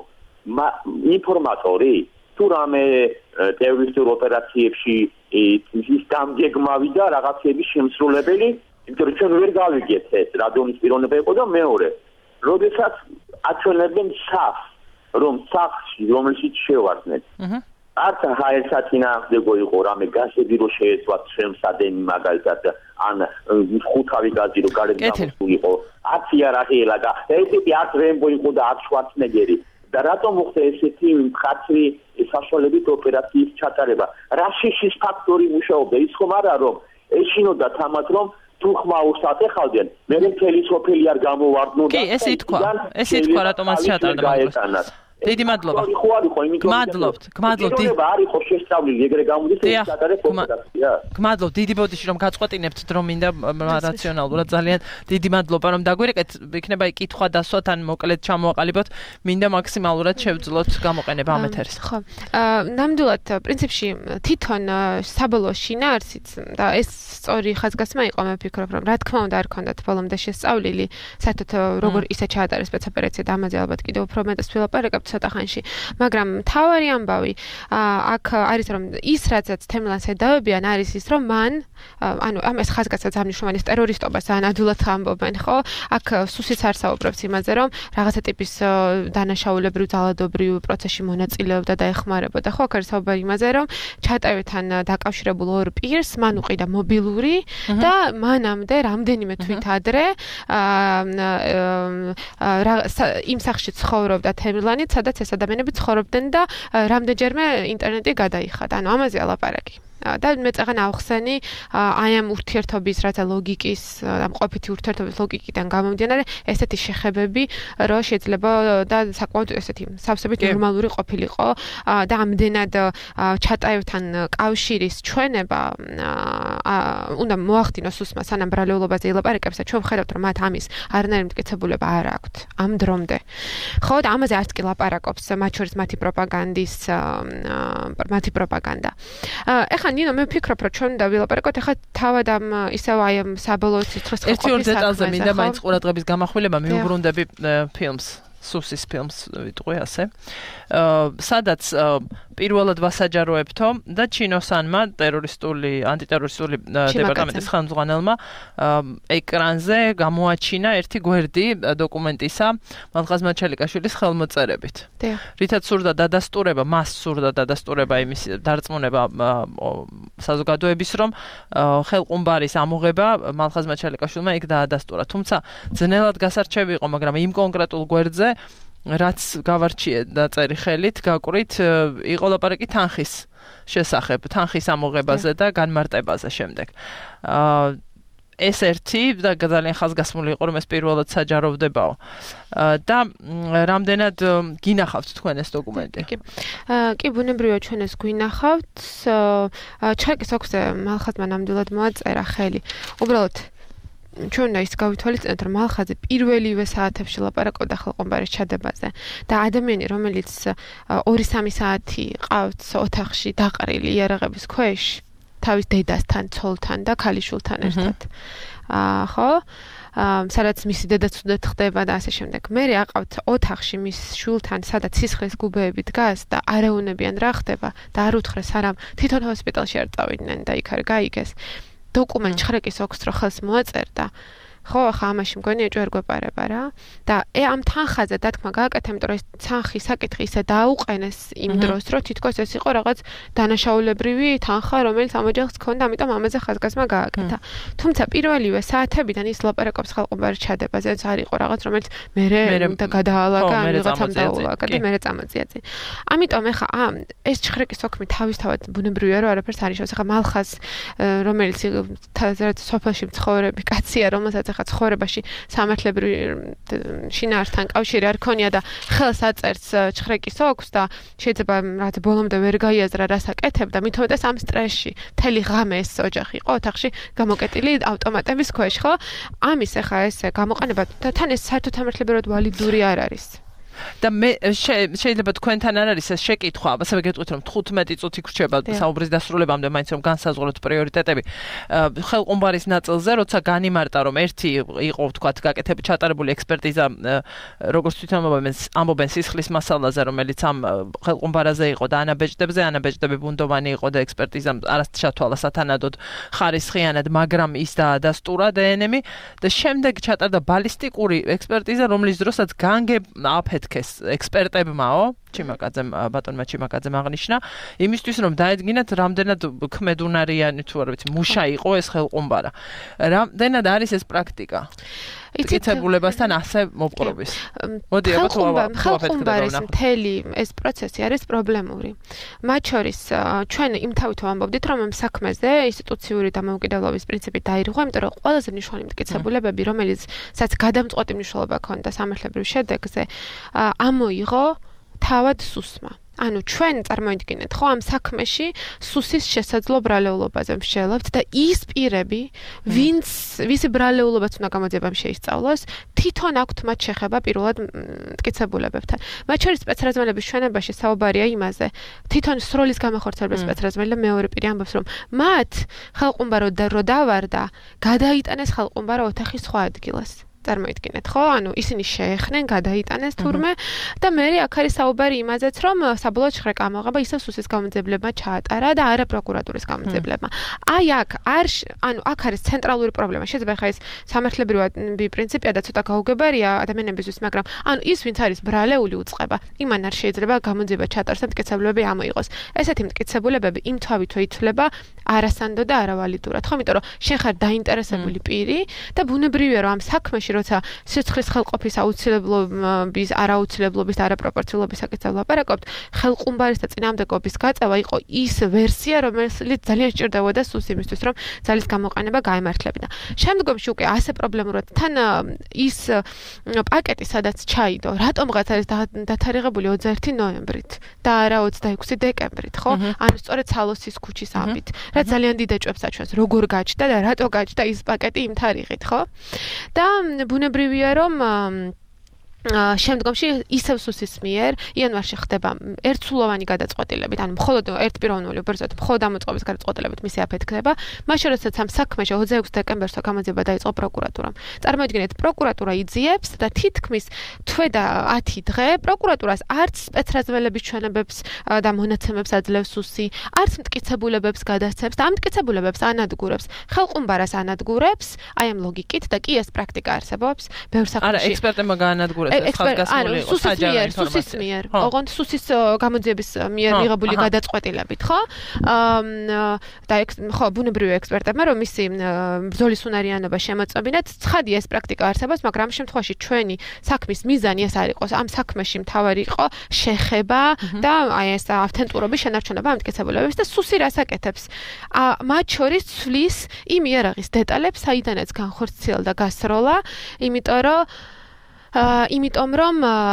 Speaker 5: ინფორმატორი თუ რამე ტერორისტულ ოპერაციებში ის დამგეგმავი და რაღაცების შემსრულებელი, იმიტომ რომ ჩვენ ვერ გავიგეთ ეს რადონის პიროვნება იყო და მეორე, როდესაც აჩვენებენ სახს, რომ სახში რომელშიც შევარდნეთ. არც ჰაერსაც ინახდებო იყო რამე გასები რო შეეცვათ შემსადენი მაგალითად ან ხუთავი გაზი რო გარეთ გამოსულიყო არც იარაღი ელა და ესეთი არც რემბო იყო და არც შვარცნეგერი და რატომ მოხდა ესეთი მხაცრი საშუალებით ოპერაციის ჩატარება რა შიშის ფაქტორი მუშაობდა ის ხომ არა რომ ეშინოდა თამათ რომ თუ ხმაურს ატეხავდნენ მე მთელი სოფელი არ გამოვარდნოდა
Speaker 1: კი ესე ითქვა ესე ითქვა რატომაც ჩატარდა მაგას დიდი მადლობა. გმადლობთ, გმადლობთ.
Speaker 5: არის ხო შესწავლილი ეგრე გამოდის ეს ჩატარებს ოპერაცია.
Speaker 1: გმადლობთ დიდი ბოდიში რომ გაწყვეტინებთ დრო მინდა რაციონალურად ძალიან დიდი მადლობა რომ დაგვირეკეთ იქნება კითხვა დასვათ ან მოკლედ ჩამოაყალიბოთ მინდა მაქსიმალურად შევძლოთ გამოყენება ამ ეთერს.
Speaker 4: ხო. ნამდვილად პრინციპში თვითონ საბოლოო შინაარსიც და ეს სწორი ხაზგასმა იყო მე ვფიქრობ რომ რა თქმა უნდა არ ქონდათ ბოლომდე შესწავლილი საერთოდ როგორ ისე ჩაატარეს სპეცოპერაცია და ამაზე ალბათ კიდევ უფრო მეტად ვილაპარაკებთ ცოტა ხანში, მაგრამ მთავარი ამბავი აქ არის რომ ის რაცაც თემლანს ედავებიან არის ის რომ მან ანუ ამ ეს ხაზგასმაც ამნიშნულოვანი ტერორისტობას ანადულად ამბობენ, ხო? აქ სუსიც არ საუბრობს იმაზე რომ რაღაცა ტიპის დანაშაულებრივ ძალადობრივ პროცესში მონაწილეობდა და ეხმარებოდა, ხო? აქ არის საუბარი იმაზე რომ ჩატაევთან დაკავშირებულ ორ პირს მან უყიდა მობილური და მანამდე რამდენიმე თვით ადრე იმ სახში ცხოვრობდა თემლანი სადაც ეს ადამიანები ცხოვრობდნენ და რამდენჯერმე ინტერნეტი გადაიხადა. ანუ ამაზეა ლაპარაკი. და მე წაღან ავხსენი აი ამ ურთიერთობის რათა ლოგიკის ამ ყოფითი ურთიერთობის ლოგიკიდან გამომდინარე ესეთი შეხებები რომ შეიძლება და საკმაოდ ესეთი სავსებით ნორმალური ყოფილიყო და ამდენად ჩატაევთან კავშირის ჩვენება უნდა მოახდინოს უსმა სანამ ბრალეულობაზე ილაპარაკებს და ჩვენ ვხედავთ რომ მათ ამის არანაირი მტკიცებულება არ აქვთ ამ დრომდე. ხო და ამაზე არც კი ლაპარაკობს მათ შორის მათი პროპაგანდის მათი პროპაგანდა. ეხლა ნინო მე ვფიქრობ რომ ჩვენ დავილაპარაკოთ ახლა თავად ამ ისევ აი ამ საბოლოო ციტრის
Speaker 1: ყოფის ერთი ორ დეტალზე მინდა მაინც ყურადღების გამახვილება მიუბრუნდები ფილმს სუსის ფილმს ვიტყვი ასე სადაც პირველად ვასაჯაროებთო და ჩინოსანმა ტერორისტული ანტიტერორისტული დეპარტამენტის ხელმძღვანელმა ეკრანზე გამოაჩინა ერთი გვერდი დოკუმენტისა მალხაზ მაჩალიკაშვილის ხელმოწერებით. რითაც სურდა დადასტურება, მას სურდა დადასტურება იმის დარწმუნება საზოგადოების რომ ხელყუმბარის ამოღება მალხაზ მაჩალიკაშვილმა იქ დაადასტურა. თუმცა ძნელად გასარჩევი იყო, მაგრამ იმ კონკრეტულ გვერდზე რაც გავარჩიე დაწერი ხელით, გაყვრით იყო ლაპარაკი თანხის შესახებ, თანხის ამოღებაზე და განმარტებაზე შემდეგ. ეს ერთი და ძალიან ხაზგასმული იყო რომ ეს პირველად საჯაროვდებაო. და რამდენად გინახავთ თქვენ ეს დოკუმენტი?
Speaker 4: კი. კი, ბუნებრივია ჩვენ ეს გვინახავთ. ჩაკის ოქზე მალხაზმა ნამდვილად მოაწერა ხელი. უბრალოდ ჩვენ და ის გავითვალისწინოთ რომ მალხაზი პირველივე საათებში ლაპარაკობდა ხელყუმბარის ჩადებაზე და ადამიანი რომელიც ორი სამი საათი ყავთ ოთახში დაყრილი იარაღების ქვეშ თავის დედასთან, ცოლთან და ქალიშვილთან ერთად. აა ხო? სადაც მისი დედაც უდეთ ხდება და ასე შემდეგ. მე აყავთ ოთახში მის შვილთან, სადაც სისხლის გუბეები დგას და არეუნებიან რა ხდება და არ უთხრეს არამ თვითონ ჰოსპიტალში არ წავიდნენ და იქ არ გაიგეს. დოკუმენტ ჩხრეკის ოქს რო ხელს მოაწერდა. ხო, ახლა ამაში მგონია ჯერ გვეპარება რა. და ე ამ თანხაზე დათქმა გააკეთა, იმიტომ რომ ეს თანხის საკითხი ისე დააუყენეს იმ დროს, რომ თითქოს ეს იყო რაღაც დანაშაულებრივი თანხა, რომელიც ამ ოჯახს ჰქონდა, ამიტომ ამაზე ხაზგასმა გააკეთა. თუმცა პირველივე საათებიდან ის ლაპარაკობს ხელყუმბარის ჩადებაზე, ეს არ იყო რაღაც, რომელიც მერე და გადაალაგა, ან რაღაცამ დაულაგა და მერე წამოწია წინ. ამიტომ ახლა ამ ეს ჩხრეკის ოქმი თავისთავად ბუნებრივია, რომ არაფერს არ ნიშნავს. ახლა მალხაზ, რომელიც სოფელში მცხოვრები კაცია, რომელსაც ეხა ცხოვრებაში სამართლებრივი შინაარსთან კავშირი არ ქონია და ხელს აწერს ჩხრეკის ოქს და შეიძლება რაც ბოლომდე ვერ გაიაზრა რას აკეთებდა, მით უმეტეს ამ სტრესში მთელი ღამე ეს ოჯახი იყო ოთახში გამოკეტილი ავტომატების ქვეშ, ხო? ამის ეხა ეს გამოყენება თან ეს საერთოდ სამართლებრივად ვალიდური არ არის.
Speaker 1: და მე შეიძლება თქვენთან არ არის ეს შეკითხვა, ასევე გეტყვით რომ თხუთმეტი წუთი გრჩება საუბრის დასრულებამდე, მაინც რომ განსაზღვროთ პრიორიტეტები. ხელყუმბარის ნაწილზე, როცა განიმარტა რომ ერთი იყო ვთქვათ გაკეთებული ჩატარებული ექსპერტიზა, როგორც თვითონ ამბობენ სისხლის მასალაზე, რომელიც ამ ხელყუმბარაზე იყო და ანაბეჭდებზე, ანაბეჭდები ბუნდოვანი იყო და ექსპერტიზამ არც ჩათვალა სათანადოდ ხარისხიანად, მაგრამ ის დაადასტურა დე εν ემი და შემდეგ ჩატარდა ბალისტიკური ექსპერტიზა, რომლის დროსაც განგებ აფეთ ექსპერტებმაო, ჩიმაკაძემ ბატონმა ჩიმაკაძემ აღნიშნა, იმისთვის რომ დაედგინათ რამდენად ქმედუნარიანი თუ არ ვიცი, მუშა იყო ეს ხელყუმბარა. რამდენად არის ეს პრაქტიკა? მტკიცებულებასთან ასე მოპყრობის. მოდი, აბა თუ
Speaker 4: ხელყუმბარის მთელი ეს პროცესი არის პრობლემური. მათ შორის ჩვენ იმ თავით ვამბობდით, რომ ამ საქმეზე ინსტიტუციური დამოუკიდებლობის პრინციპი დაირღვა, იმიტომ რომ ყველაზე მნიშვნელოვანი მტკიცებულებები, რომელიც სადაც გადამწყვეტი მნიშვნელობა ჰქონდა სამართლებრივ შედეგზე, ამოიღო თავად სუსმა. ანუ ჩვენ წარმოიდგინეთ, ხო, ამ საქმეში სუსის შესაძლო ბრალეულობაზე ვშელავთ და ის პირები, ვინც ვისი ბრალეულობაც უნდა გამოძიებამ შეისწავლოს, თვითონ აქვთ მათ შეხება პირველად მტკიცებულებებთან. მათ შორის სპეცრაზმელების ჩვენებაში საუბარია იმაზე, თვითონ სროლის გამახორციელების სპეცრაზმელი და მეორე პირი ამბობს, რომ მათ ხელყუმბარო რო დავარდა, გადაიტანეს ხელყუმბარო ოთახის სხვა ადგილას. წარმოიდგინეთ, ხო? ანუ ისინი შეეხნენ, გადაიტანეს თურმე და მე აქ არის საუბარი იმაზეც, რომ საბოლოოდ შხრეკა ამოღება ისევ სუსის გამოძიებლებმა ჩაატარა და არა პროკურატურის გამოძიებლებმა. აი აქ არ ანუ აქ არის ცენტრალური პრობლემა. შეიძლება ხა ეს სამართლებრივი პრინციპია და ცოტა გაუგებარია ადამიანებისთვის, მაგრამ ანუ ის ვინც არის ბრალეული უწყება, იმან არ შეიძლება გამოძიება ჩატაროს და მტკიცებულებები ამოიღოს. ესეთი მტკიცებულებები იმ თავითო ითვლება არასანდო და არავალიდურად, ხო? იმიტომ რომ შენ ხარ დაინტერესებული პირი და ბუნებრივია რომ ამ საქმეში როცა სიცხლის ხელყოფის აუცილებლობის, არააუცილებლობის და არაპროპორციულობისაკეცავ ლაპარაკობთ, ხელყუმბარის და წინამდებობის გაწევა იყო ის ვერსია, რომელიც ძალიან სჭირდებოდა სუს იმისთვის, რომ ძალის გამოყენება გაემართლებინა. შემდგომში უკვე ასე პრობლემურად თან ის პაკეტი, სადაც ჩაიდო, რატომღაც არის დათარიღებული ოცდაერთი ნოემბრით და არა ოცდაექვსი დეკემბრით, ხო? ანუ სწორედ სალოსის ქუჩის ამბით, რაც ძალიან დიდ ეჭვებს აჩვენს, როგორ გაჩნდა და რატო გაჩნდა ის პაკეტი იმ თარიღით, ხო? და ბუნებრივია რომ შემდგომში ისევ სუსის მიერ იანვარში ხდება ერთსულოვანი გადაწყვეტილებით, ანუ მხოლოდ ერთპიროვნული უპირატესად მხოლოდ ამოწყობის გადაწყვეტილებით მისი აფეთქება, მას შორისაც ამ საქმეში ოცდაექვსი დეკემბერს გამოძიება დაიწყო პროკურატურამ. წარმოიდგინეთ, პროკურატურა იძიებს და თითქმის თვე და ათი დღე პროკურატურას არც სპეცრაზმელების ჩვენებებს და მონაცემებს აძლევს სუსი, არც მტკიცებულებებს გადასცემს და ამ მტკიცებულებებს ანადგურებს, ხელყუმბარას ანადგურებს, აი ამ ლოგიკით და კი ეს პრაქტიკა არსებობს ბევრ საქმეში.
Speaker 1: არა, ექსპერტებმა გაანადგურეს
Speaker 4: ხალხგასმული იყო საჯარო ინფორმაცია. ოღონდ სუსის გამოძიების მიერ მიღებული გადაწყვეტილებით, ხო? და ხო, ბუნებრივი ექსპერტებმა რომ მისი ბრძოლის უნარიანობა შემოწმებინათ, ცხადია ეს პრაქტიკა არსებობს, მაგრამ ამ შემთხვევაში ჩვენი საქმის მიზანი ეს არ იყოს, ამ საქმეში მთავარი იყო შეხება და აი ეს ავთენტურობის შენარჩუნება ამ მტკიცებულებების და სუსი რას აკეთებს? მათ შორის ცვლის იმ იარაღის დეტალებს, საიდანაც განხორციელდა გასროლა, იმიტომ რომ იმიტომ რომ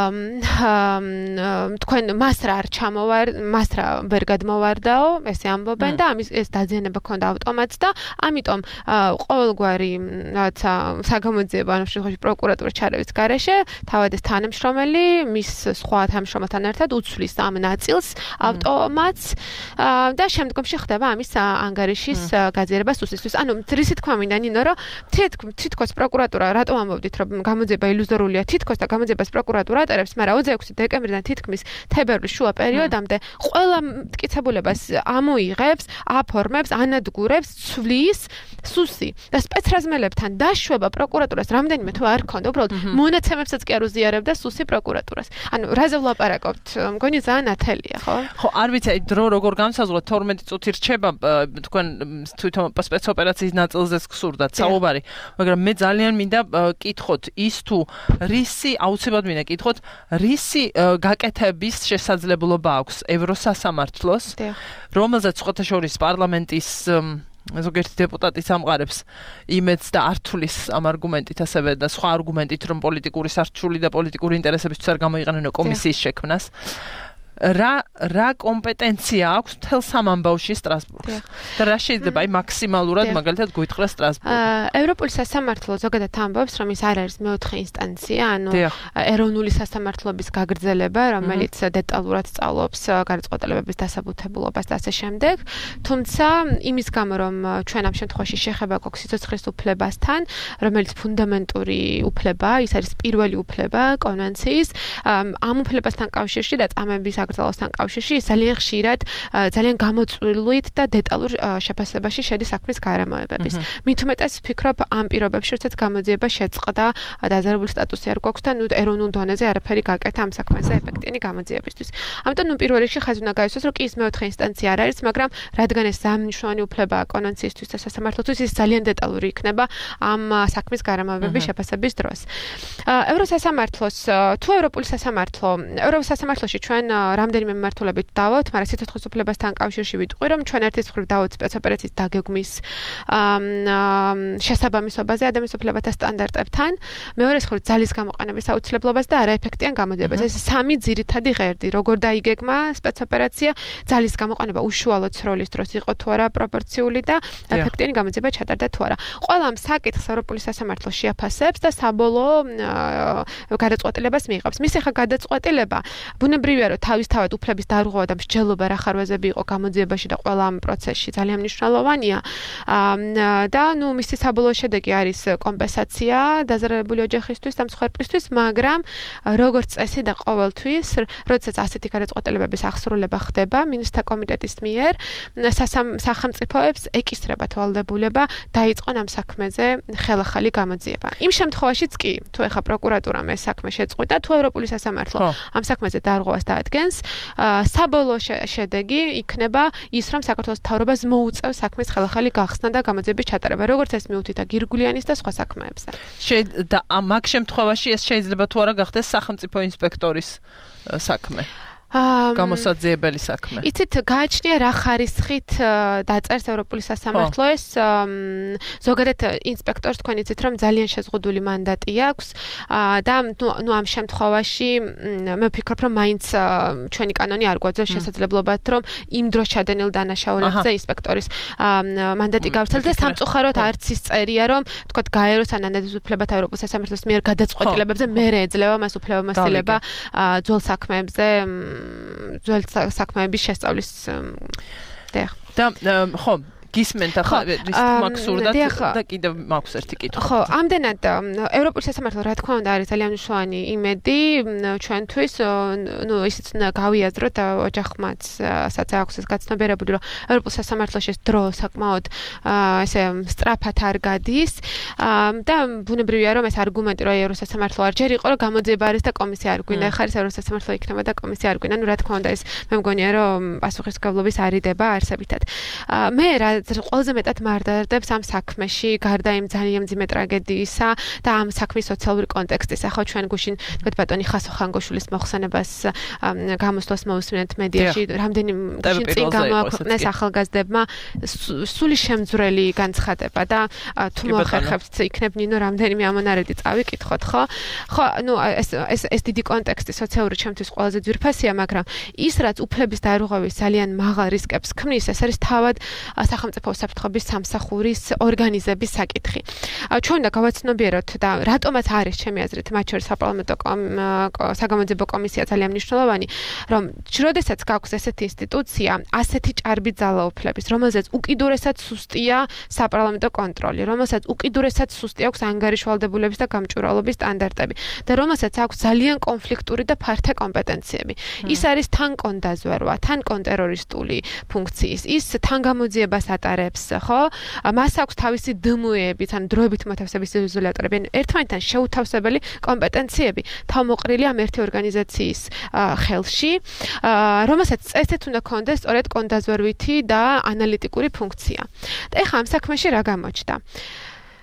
Speaker 4: თქვენ მას რა არ ჩამოვარ, მას რა ვერ გადმოვარდაო, ესე ამბობენ და ამის ეს დაძიანება ქონდა ავტომატს და ამიტომ ყოველგვარი რაცა საგამოძიებო ანუ შემთხვევაში პროკურატურის ჩარევის გარეშე თავად ეს თანამშრომელი მის სხვა თანამშრომელთან ერთად უცვლის ამ ნაწილს ავტომატს და შემდგომში ხდება ამის ანგარიშის გაძიება სუსისთვის. ანუ რისი თქვა მინდა ნინო, რომ თითქოს პროკურატურა რატომ ამბობდით, რომ გამოძიება ილუზორულია თითქოს და გამოძიებას პროკურატურა ატარებს, მაგრამ ოცდაექვსი დეკემბრიდან თითქმის თებერვლის შუა პერიოდამდე ყველა მტკიცებულებას ამოიღებს, აფორმებს, ანადგურებს, ცვლის სუსი და სპეცრაზმელებთან დაშვება პროკურატურას რამდენიმე თუ არ ქონდა, უბრალოდ მონაცემებსაც კი არ უზიარებდა სუსი პროკურატურას. ანუ რაზე ვლაპარაკობთ? მგონი ძალიან ათელია, ხო?
Speaker 1: ხო, არ ვიცი, დრო როგორ განსაზღვროთ, თორმეტი წუთი რჩება თქვენ თვითონ სპეცოპერაციის ნაწილზეც გსურდათ საუბარი, მაგრამ მე ძალიან მინდა კითხოთ ის თუ რისი აუცილებლად მინდა კითხოთ, რისი გაკეთების შესაძლებლობა აქვს ევროსასამართლოს, რომელზეც სხვათა შორის პარლამენტის ზოგიერთი დეპუტატი სამყარებს იმედს და ართulis ამ არგუმენტით ასევე და სხვა არგუმენტით რომ პოლიტიკური სარჩული და პოლიტიკური ინტერესებისთვის არ გამოიყენებინო კომისიის შექმნას რა რა კომპეტენცია აქვს თელ სამ ამბავში სტრასბურგს და რა შეიძლება აი მაქსიმალურად მაგალითად გույთხრა სტრასბურგი
Speaker 4: ევროპული სასამართლო ზოგადად ამბობს რომ ის არ არის მეოთხე ინსტანცია ანუ ეროვნული სასამართლოების გაგრძელება რომელიც დეტალურად სწავლობს გადაწყვეტილებების დასაბუთებულობას და ასე შემდეგ თუმცა იმის გამო რომ ჩვენ ამ შემთხვევაში შეხება გვაქვს სიცოცხლის უფლებასთან რომელიც ფუნდამენტური უფლებაა ის არის პირველი უფლება კონვენციის ამ უფლებასთან კავშირში და წამების აკრძალვასთან კავშირში ძალიან ხშირად ძალიან გამოწვეულით და დეტალურ შეფასებაში შედის საქმის გარემოებების. მით უმეტეს ვფიქრობ ამ პირობებში როდესაც გამოძიება შეწყდა დაზარებული სტატუსი არ გვაქვს და ნუ ეროვნულ დონეზე არაფერი გაკეთა ამ საქმეზე ეფექტიანი გამოძიებისთვის. ამიტომ ნუ პირველ რიგში ხაზი უნდა გაისვას რომ კი ის მეოთხე ინსტანცია არ არის, მაგრამ რადგან ეს სამნიშნავი უფლებაა კონვენციისთვის და სასამართლოთვის ის ძალიან დეტალური იქნება ამ საქმის გარემოებების შეფასების დროს. ევროსასამართლოს თუ ევროპული სასამართლო, ევროპულ სასამართლოში ჩვენ რამდენიმე მიმართულებით დავოთ, მაგრამ სიცოცხლის უფლებასთან კავშირში ვიტყვი, რომ ჩვენ ერთის მხრივ დავოთ სპეცოპერაციის დაგეგმვის შესაბამისობაზე ადამიანის უფლებათა სტანდარტებთან, მეორეს მხრივ ძალის გამოყენების აუცილებლობას და არაეფექტიან გამოძიებას. ეს სამი ძირითადი ღერდი, როგორ დაიგეგმა სპეცოპერაცია, ძალის გამოყენება უშუალოდ სროლის დროს იყო თუ არა პროპორციული და ეფექტიანი გამოძიება ჩატარდა თუ არა. ყველა ამ საკითხს ევროპული სასამართლო შეაფასებს და საბოლოო გადაწყვეტილებას მიიღებს. მის ახლა გადაწყვეტილება ბუნებრივია რომ თავისთავად უფლების დარღვევა და მსჯელობა რა ხარვეზები იყო გამოძიებაში და ყველა ამ პროცესში ძალიან მნიშვნელოვანია. და ნუ მისი საბოლოო შედეგი არის კომპენსაცია დაზარალებული ოჯახისთვის და მსხვერპლისთვის, მაგრამ როგორც წესი და ყოველთვის, როდესაც ასეთი გადაწყვეტილებების აღსრულება ხდება მინისტრთა კომიტეტის მიერ, სახელმწიფოებს ეკისრებათ ვალდებულება დაიწყონ ამ საქმეზე ხელახალი გამოძიება. იმ შემთხვევაშიც კი, თუ ეხა პროკურატურამ ეს საქმე შეწყვიტა, თუ ევროპული სასამართლო ამ საქმეზე დარღვევას დაადგენს, საბოლოო შედეგი იქნება ის, რომ საქართველოს მთავრობას მოუწევს საქმის ხელახალი გახსნა და გამოძიების ჩატარება, როგორც ეს მიუთითა გირგულიანის და სხვა საქმეებზე.
Speaker 1: და მაგ შემთხვევაში ეს შეიძლება თუ არა გახდეს სახელმწიფო ინსპექტორის საქმე. გამოსაძიებელი საქმე.
Speaker 4: იცით, გააჩნია რა ხარისხით დაწერს ევროპული სასამართლო ეს ზოგადად ინსპექტორს თქვენ იცით რომ ძალიან შეზღუდული მანდატი აქვს და ნუ ამ შემთხვევაში მე ვფიქრობ რომ მაინც ჩვენი კანონი არ გვაძლევს შესაძლებლობად რომ იმ დროს ჩადენილ დანაშაულებზე ინსპექტორის მანდატი გავცელდეს და სამწუხაროდ არც ის წერია რომ თქვათ გაეროს ან ანალიზის უფლებათა ევროპულ სასამართლოს მიერ გადაწყვეტილებებზე მერე ეძლევა მას უფლებამოსილება ძველ საქმეებზე ძველ საქმეების შესწავლის
Speaker 1: და ხო გისმენთ ახლა ის მაქსურდად და კიდევ მაქვს ერთი კითხვა.
Speaker 4: ხო, ამდენად ევროპული სასამართლო რა თქმა უნდა არის ძალიან მნიშვნელოვანი იმედი ჩვენთვის, ნუ ისიც უნდა გავიაზროთ ოჯახმაც საც აქვს ეს გაცნობიერებული, რომ ევროპულ სასამართლოში ეს დრო საკმაოდ ესე სწრაფად არ გადის და ბუნებრივია რომ ეს არგუმენტი რომ ევროსასამართლო არ ჯერ იყო რომ გამოძიება არის და კომისია არ გვინდა, ხარ ეს ევროსასამართლო იქნება და კომისია არ გვინდა, ნუ რა თქმა უნდა ეს მე მგონია რომ პასუხისმგებლობის არიდება არსებითად. მე რა ყველაზე მეტად მარდაერდებს ამ საქმეში გარდა იმ ძალიან მძიმე ტრაგედიისა და ამ საქმის სოციალური კონტექსტისა. ხო ჩვენ გუშინ თქვით ბატონი ხასო ხანგოშვილის მოხსენებას გამოსვლას მოусმინეთ მედიაში, რამდენი გუშინ წინ გამოაქვეყნეს ახალგაზრდებმა სული შემძვრელი განცხადება და თუ მოახერხებთ იქნებ ნინო რამდენიმე ამონარედი წავიკითხოთ, ხო? ხო, ნუ ეს ეს ეს დიდი კონტექსტი სოციალური ჩემთვის ყველაზე ძვირფასია, მაგრამ ის რაც უფლების დარღვევის ძალიან მაღალ რისკებს ქმნის, ეს არის თავად სახელმწიფო საფრთხების სამსახურის ორგანიზების საკითხი. ჩვენ უნდა გავაცნობიეროთ და რატომაც არის ჩემი აზრით მათ შორის საპარლამენტო საგამოძიებო კომისია ძალიან მნიშვნელოვანი, რომ როდესაც გაქვს ესეთი ინსტიტუცია, ასეთი ჭარბი ძალაუფლების, რომელზეც უკიდურესად სუსტია საპარლამენტო კონტროლი, რომელსაც უკიდურესად სუსტი აქვს ანგარიშვალდებულების და გამჭვირვალობის სტანდარტები და რომელსაც აქვს ძალიან კონფლიქტური და ფართე კომპეტენციები. ის არის თან კონდაზვერვა, თან კონტერორისტული ფუნქციის, ის თან გამოძიებას ატარებს, ხო? მას აქვს თავისი დმუეებით, ან დროებით მოთავსების იზოლატორები, ერთმანეთთან შეუთავსებელი კომპეტენციები, თავმოყრილი ამ ერთი ორგანიზაციის ხელში, რომელსაც წესით უნდა კონდეს სწორედ კონდაზვერვითი და ანალიტიკური ფუნქცია. და ეხლა ამ საქმეში რა გამოჩნდა?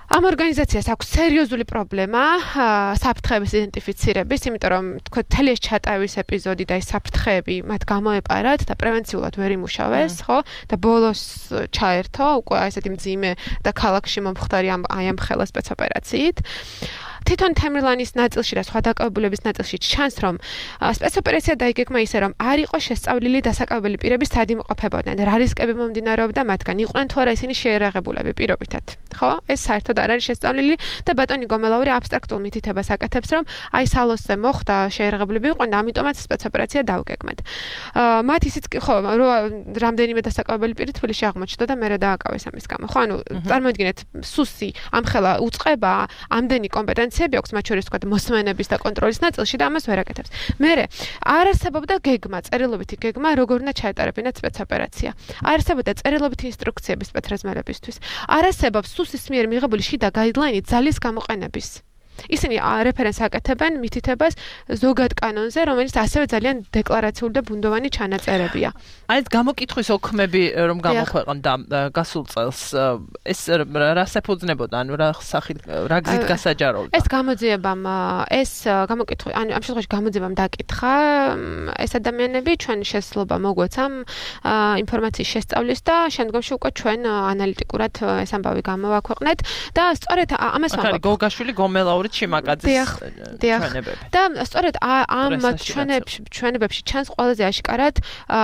Speaker 4: ამ ორგანიზაციას აქვს სერიოზული პრობლემა საფრთხეების იდენტიფიცირების, იმიტომ რომ თქო თელი ეს ჩატავის ეპიზოდი და ეს საფრთხეები მათ გამოეპარათ და პრევენციულად ვერ იმუშავეს, ხო? და ბოლოს ჩაერთო უკვე ესეთი მძიმე და ქალაქში მომხდარი ამ აი ამ ხელა სპეცოპერაციით. თვითონ თემირლანის ნაწილში და სხვა დაკავებულების ნაწილში ჩანს, რომ სპეცოპერაცია დაიგეგმა ისე, რომ არ იყო შესწავლილი დასაკავებელი პირების სად იმყოფებოდნენ, რა რისკები მომდინარეობდა მათგან, იყვნენ თუ არა ისინი შეერაღებულები პირობითად. ხო? ეს საერთოდ არ არის შესწავლილი და ბატონი გომელაური აბსტრაქტულ მითითებას აკეთებს, რომ აი სალოსზე მოხდა შეერაღებულები იყვნენ და ამიტომაც სპეცოპერაცია დავგეგმეთ. მათ ისიც კი ხო, რამდენიმე დასაკავებელი პირი თბილისში აღმოჩნდა და მერე დააკავეს ამის გამო. ხო, ანუ წარმოიდგინეთ, სუსი ამხელა უწყება ამდენი კომპეტენციები აქვს, მათ შორის თქვა მოსმენების და კონტროლის ნაწილში და ამას ვერ აკეთებს. მერე არ არსებობდა გეგმა, წერილობითი გეგმა, როგორ უნდა ჩაეტარებინათ სპეცოპერაცია. არ არსებობდა წერილობითი ინსტრუქციები სპეცრეზმელებისთვის. არ არსებობს სუსის მიერ მიღებული შიდა გაიდლაინი ძალის გამოყენების. ისინი რეფერენს აკეთებენ მითითებას ზოგად კანონზე, რომელიც ასევე ძალიან დეკლარაციული და ბუნდოვანი ჩანაწერებია.
Speaker 1: აი ეს გამოკითხვის ოქმები რომ გამოქვეყნდა გასულ წელს, ეს რა საფუძნებოდა, ანუ რა სახით, რა გზით გასაჯაროვდა?
Speaker 4: ეს გამოძიებამ, ეს გამოკითხვა, ანუ ამ შემთხვევაში გამოძიებამ დაკითხა ეს ადამიანები, ჩვენ შესაძლოა მოგვეც ამ ინფორმაციის შესწავლის და შემდგომში უკვე ჩვენ ანალიტიკურად ეს ამბავი გამოვაქვეყნეთ და სწორედ ამას ვამბობ.
Speaker 1: ახალი გოგაშვილი გომელაური ჩიმაკაძის
Speaker 4: ჩვენებები. და სწორედ ამ ჩვენებში ჩვენებებში ჩანს ყველაზე აშკარად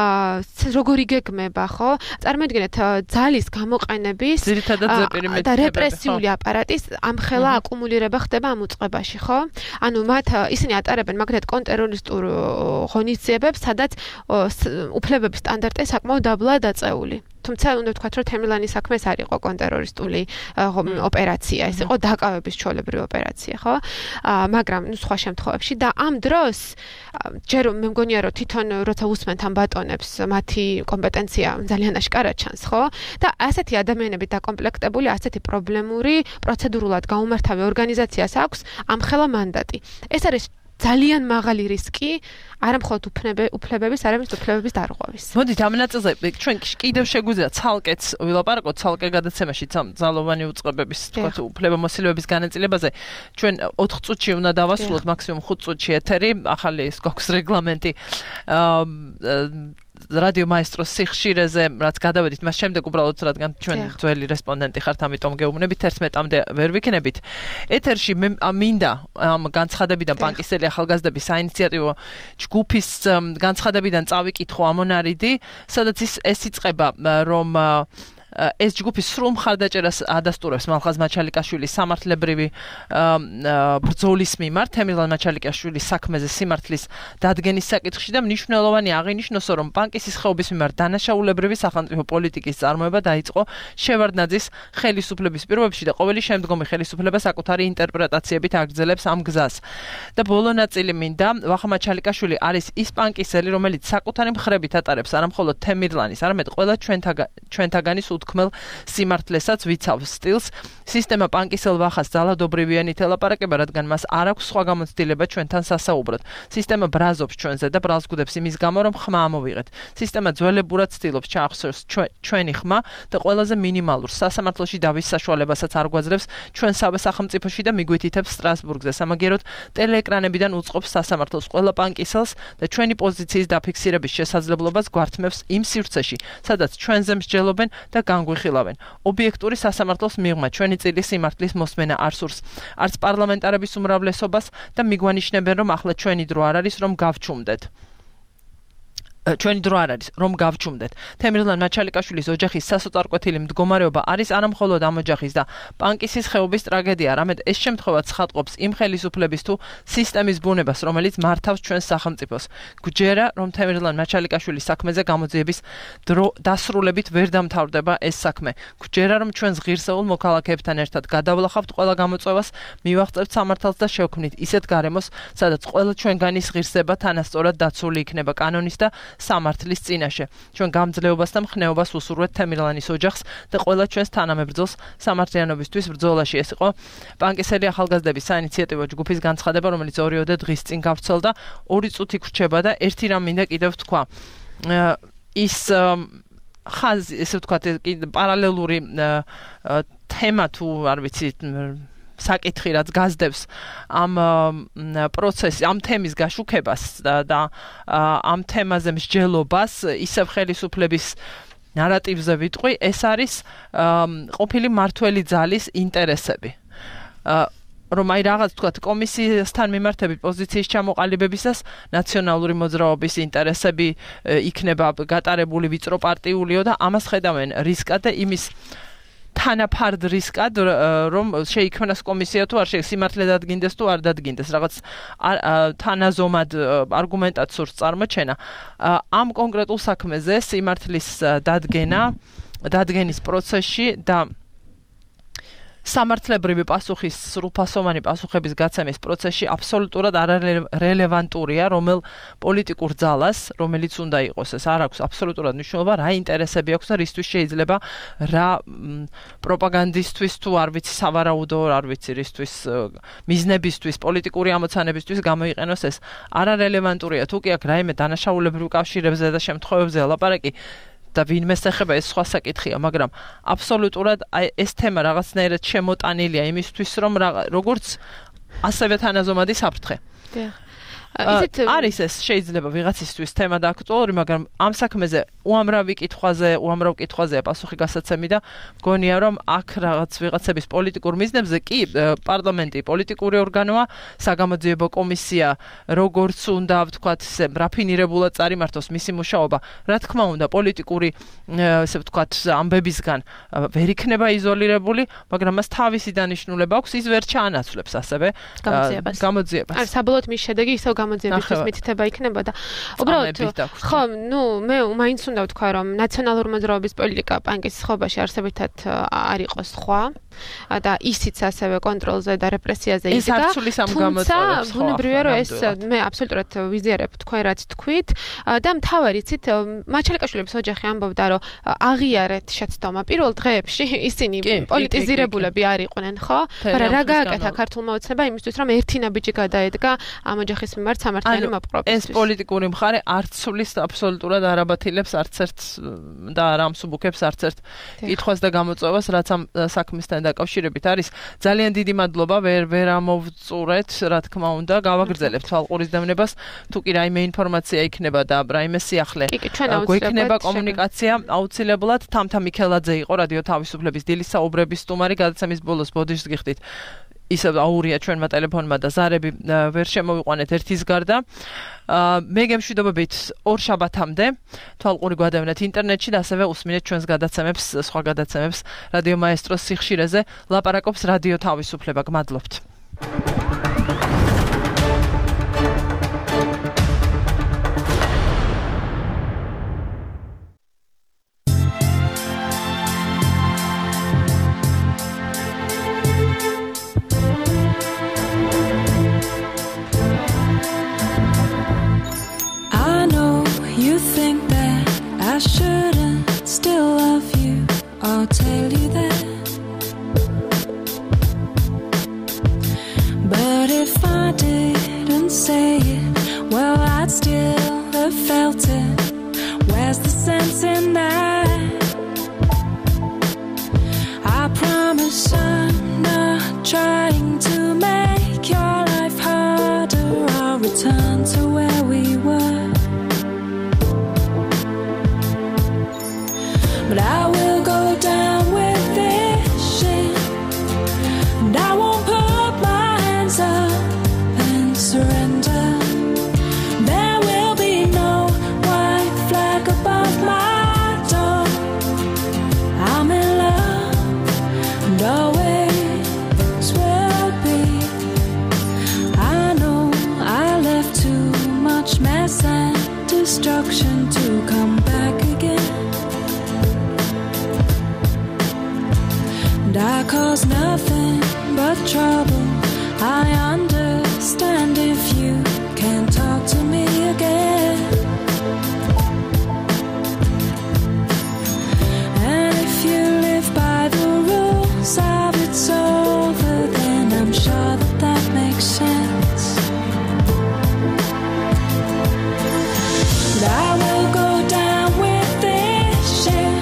Speaker 4: როგორი გეგმება, ხო? წარმოიდგინეთ ძალის გამოყენების და რეპრესიული აპარატის ამხელა აკუმულირება ხდება ამ უწყებაში, ხო? ანუ მათ ისინი ატარებენ მაგალითად კონტერორისტულ ღონისძიებებს, სადაც უფლებების სტანდარტი საკმაოდ დაბლა დაწეული. თუმცა უნდა ვთქვათ, რომ თემირლანის საქმე ეს არ იყო კონტერორისტული ოპერაცია, ეს იყო დაკავების ჩვეულებრივი ოპერაცია, ხო? მაგრამ ნუ სხვა შემთხვევებში და ამ დროს ჯერ მე მგონია, რომ თვითონ როცა უსმენთ ამ ბატონებს, მათი კომპეტენცია ძალიან აშკარად ჩანს, ხო? და ასეთი ადამიანები დაკომპლექტებული, ასეთი პრობლემური, პროცედურულად გაუმართავი ორგანიზაციას აქვს ამხელა მანდატი. ეს არის ძალიან მაღალი რისკი არა მხოლოდ უფლებების, არამედ უფლებების დარღვევის.
Speaker 1: მოდით ამ ნაწილზე ჩვენ კიდევ შეგვიძლია ცალკეც ვილაპარაკოთ ცალკე გადაცემაში ძალოვანი უწყებების, თქვათ, უფლებამოსილების განაწილებაზე. ჩვენ ოთხ წუთში უნდა დავასრულოთ, მაქსიმუმ ხუთ წუთში ეთერი, ახალი ის გვაქვს რეგლამენტი. რადიო მაესტროს სიხშირეზე, რაც გადავედით, მას შემდეგ უბრალოდ რადგან ჩვენ ძველი რესპონდენტი ხართ, ამიტომ გეუბნებით თერთმეტამდე ვერ ვიქნებით. ეთერში მე მინდა ამ განცხადებიდან პანკისელი ახალგაზრდების საინიციატივო ჯგუფის განცხადებიდან წავიკითხო ამონარიდი, სადაც ეს იწყება, რომ ეს ჯგუფი სრულ მხარდაჭერას ადასტურებს მალხაზ მაჩალიკაშვილის სამართლებრივი ბრძოლის მიმართ, თემირლან მაჩალიკაშვილის საქმეზე სიმართლის დადგენის საკითხში და მნიშვნელოვანი აღინიშნოსო, რომ პანკისის ხეობის მიმართ დანაშაულებრივი სახელმწიფო პოლიტიკის წარმოება დაიწყო შევარდნაძის ხელისუფლების პირობებში და ყოველი შემდგომი ხელისუფლება საკუთარი ინტერპრეტაციებით აგრძელებს ამ გზას. და ბოლო ნაწილი მინდა, ვახა მაჩალიკაშვილი არის ის პანკისელი, რომელიც საკუთარი მხრებით ატარებს არა მხოლოდ თემირლანის, არამედ ყველა ჩვენთაგანის თქმელ სიმართლესაც ვიცავს სტილს. სისტემა პანკისელ ვახას ძალადობრივიანით ელაპარაკება, რადგან მას არ აქვს სხვა გამოცდილება ჩვენთან სასაუბროდ. სისტემა ბრაზობს ჩვენზე და ბრაზგუდებს იმის გამო, რომ ხმა ამოვიღეთ. სისტემა ძველებურად ცდილობს ჩაახსოვს ჩვენი ხმა და ყველაზე მინიმალურ სასამართლოში დავის საშუალებასაც არ გვაძლევს ჩვენსავე სახელმწიფოში და მიგვითითებს სტრასბურგზე. სამაგიეროდ ტელეეკრანებიდან უწყობს სასამართლოს ყველა პანკისელს და ჩვენი პოზიციის დაფიქსირების შესაძლებლობას გვართმევს იმ სივრცეში, სადაც ჩვენზე მსჯელობენ და განგვიხილავენ. ობიექტური სასამართლოს მიღმა ჩვენი წილის სიმართლის მოსმენა არ სურს, არც პარლამენტარების უმრავლესობას და მიგვანიშნებენ, რომ ახლა ჩვენი დრო არ არის, რომ გავჩუმდეთ. ჩვენი დრო არ არის, რომ გავჩუმდეთ. თემირლან მაჩალიკაშვილის ოჯახის სასოწარკვეთილი მდგომარეობა არის არა მხოლოდ ამ ოჯახის და პანკისის ხეობის ტრაგედია, არამედ ეს შემთხვევაც ხატყობს იმ ხელისუფლების თუ სისტემის ბუნებას, რომელიც მართავს ჩვენს სახელმწიფოს. გვჯერა, რომ თემირლან მაჩალიკაშვილის საქმეზე გამოძიების დრო დასრულებით ვერ დამთავრდება ეს საქმე. გვჯერა, რომ ჩვენ ღირსეულ მოქალაქეებთან ერთად გადავლახავთ ყველა გამოწვევას, მივაღწევთ სამართალს და შევქმნით ისეთ გარემოს, სადაც ყველა ჩვენგანის ღირსება თანასწორად დაცული იქნება კანონის და სამართლის წინაშე. ჩვენ გამძლეობას და მხნეობას უსურვებთ თემირლანის ოჯახს და ყველა ჩვენს თანამებრძოლს სამართლიანობისთვის ბრძოლაში. ეს იყო პანკისელი ახალგაზრდების საინიციატივო ჯგუფის განცხადება, რომელიც ორიოდე დღის წინ გავრცელდა. ორი წუთი გვრჩება და ერთი რამ მინდა კიდევ ვთქვა. ის ხაზი, ესე ვთქვათ, პარალელური თემა თუ არ ვიცი საკითხი რაც გაზდებს ამ პროცესს, ამ თემის გაშუქებას და ამ თემაზე მსჯელობას ისევ ხელისუფლების ნარატივზე ვიტყვი, ეს არის ყოფილი მმართველი ძალის ინტერესები. რომ აი რაღაც თქვათ კომისიასთან მიმართებით პოზიციის ჩამოყალიბებისას ნაციონალური მოძრაობის ინტერესები იქნება გატარებული ვიწრო პარტიულიო და ამას ხედავენ რისკად და იმის თანაფარდ რისკად რომ შეიქმნას კომისია თუ არ სიმართლე დადგინდეს თუ არ დადგინდეს რაღაც თანაზომად არგუმენტად სურს წარმოჩენა ამ კონკრეტულ საქმეზე სიმართლის დადგენა დადგენის პროცესში და სამართლებრივი პასუხის სრულფასოვანი პასუხების გაცემის პროცესში აბსოლუტურად არარელევანტურია რომელ პოლიტიკურ ძალას რომელიც უნდა იყოს ეს არ აქვს აბსოლუტურად მნიშვნელობა რა ინტერესები აქვს და რისთვის შეიძლება რა პროპაგანდისტვის თუ არ ვიცი სავარაუდო არ ვიცი რისთვის მიზნებისთვის პოლიტიკური ამოცანებისთვის გამოიყენოს ეს არარელევანტურია თუ კი აქ რაიმე დანაშაულებრივ კავშირებზე და შემთხვევებზე ლაპარაკი და ვინმეს ეხება ეს სხვა საკითხია, მაგრამ აბსოლუტურად ეს თემა რაღაცნაირად შემოტანილია იმისთვის, რომ როგორც ასევე თანაზომადი საფრთხე. არის ეს შეიძლება ვიღაცისთვის თემა და აქტუალური, მაგრამ ამ საქმეზე უამრავი კითხვაზე, უამრავ კითხვაზეა პასუხი გასაცემი და მგონია რომ აქ რაღაც ვიღაცების პოლიტიკურ მიზნებზე კი პარლამენტი პოლიტიკური ორგანოა, საგამოძიებო კომისია როგორც უნდა ვთქვათ, ისე რაფინირებულად წარიმართოს მისი მუშაობა, რა თქმა უნდა პოლიტიკური ესე ვთქვათ ამბებისგან ვერ იქნება იზოლირებული, მაგრამ მას თავისი დანიშნულება აქვს, ის ვერ ჩაანაცვლებს ასევე გამოძიებას.
Speaker 4: არ საბოლოოდ მის შედეგი ისევ გამოძიებისთვის მითითება იქნება და უბრალოდ ხო, ნუ მე მაინც უნდა ვთქვა რომ ნაციონალური მოძრაობის პოლიტიკა პანკის ხობაში არსებითად არ იყოს სხვა და ისიც ასევე კონტროლზე და რეპრესიაზე იდგა. თუმცა ბუნებრივია რომ ეს მე აბსოლუტურად ვიზიარებ თქვენ რაც თქვით და მთავარი იცით მაჩალიკაშვილების ოჯახი ამბობდა რომ აღიარეთ შეცდომა პირველ დღეებში ისინი პოლიტიზირებულები არ იყვნენ ხო? მაგრამ რა გააკეთა ქართულმა ოცნება იმისთვის რომ ერთი ნაბიჯი გადაედგა ამ ოჯახის მიმართ სამართლიანი მოპყრობისთვის.
Speaker 1: ეს პოლიტიკური მხარე არც სulis აბსოლუტურად არ აბათილებს არც ერთ და არ ამსუბუქებს არც ერთ კითხვას და გამოწვევას რაც ამ საქმისთან დაკავშირებით არის. ძალიან დიდი მადლობა, ვერ ვერ ამოვწურეთ, რა თქმა უნდა, გავაგრძელებთ თვალყურის დევნებას, თუ კი რაიმე ინფორმაცია იქნება და რაიმე სიახლე გვექნება კომუნიკაცია, აუცილებლად თამთა მიქელაძე იყო რადიო თავისუფლების დილის საუბრების სტუმარი, გადაცემის ბოლოს ბოდიშს გიხდით. ისევ აურია ჩვენმა ტელეფონმა და ზარები ვერ შემოვიყვანეთ ერთის გარდა. მე გემშვიდობებით ორ შაბათამდე თვალყური გვადევნეთ ინტერნეტში და ასევე უსმინეთ ჩვენს გადაცემებს, სხვა გადაცემებს რადიო მაესტროს სიხშირეზე. ლაპარაკობს რადიო თავისუფლება. გმადლობთ.
Speaker 6: I shouldn't still love you, I'll tell you that. But if I didn't say it, well, I'd still have felt it. Where's the sense in that? I promise I'm not trying to make your life harder. I'll return to where we were. But I will go down with this shit, and I won't put my hands up and surrender. There will be no white flag above my door. I'm in love and always will be. I know I left too much mess and destruction to come back again. And I cause nothing but trouble. I understand if you can't talk to me again. And if you live by the rules of it's over, then I'm sure that that makes sense. And I will go down with this shit.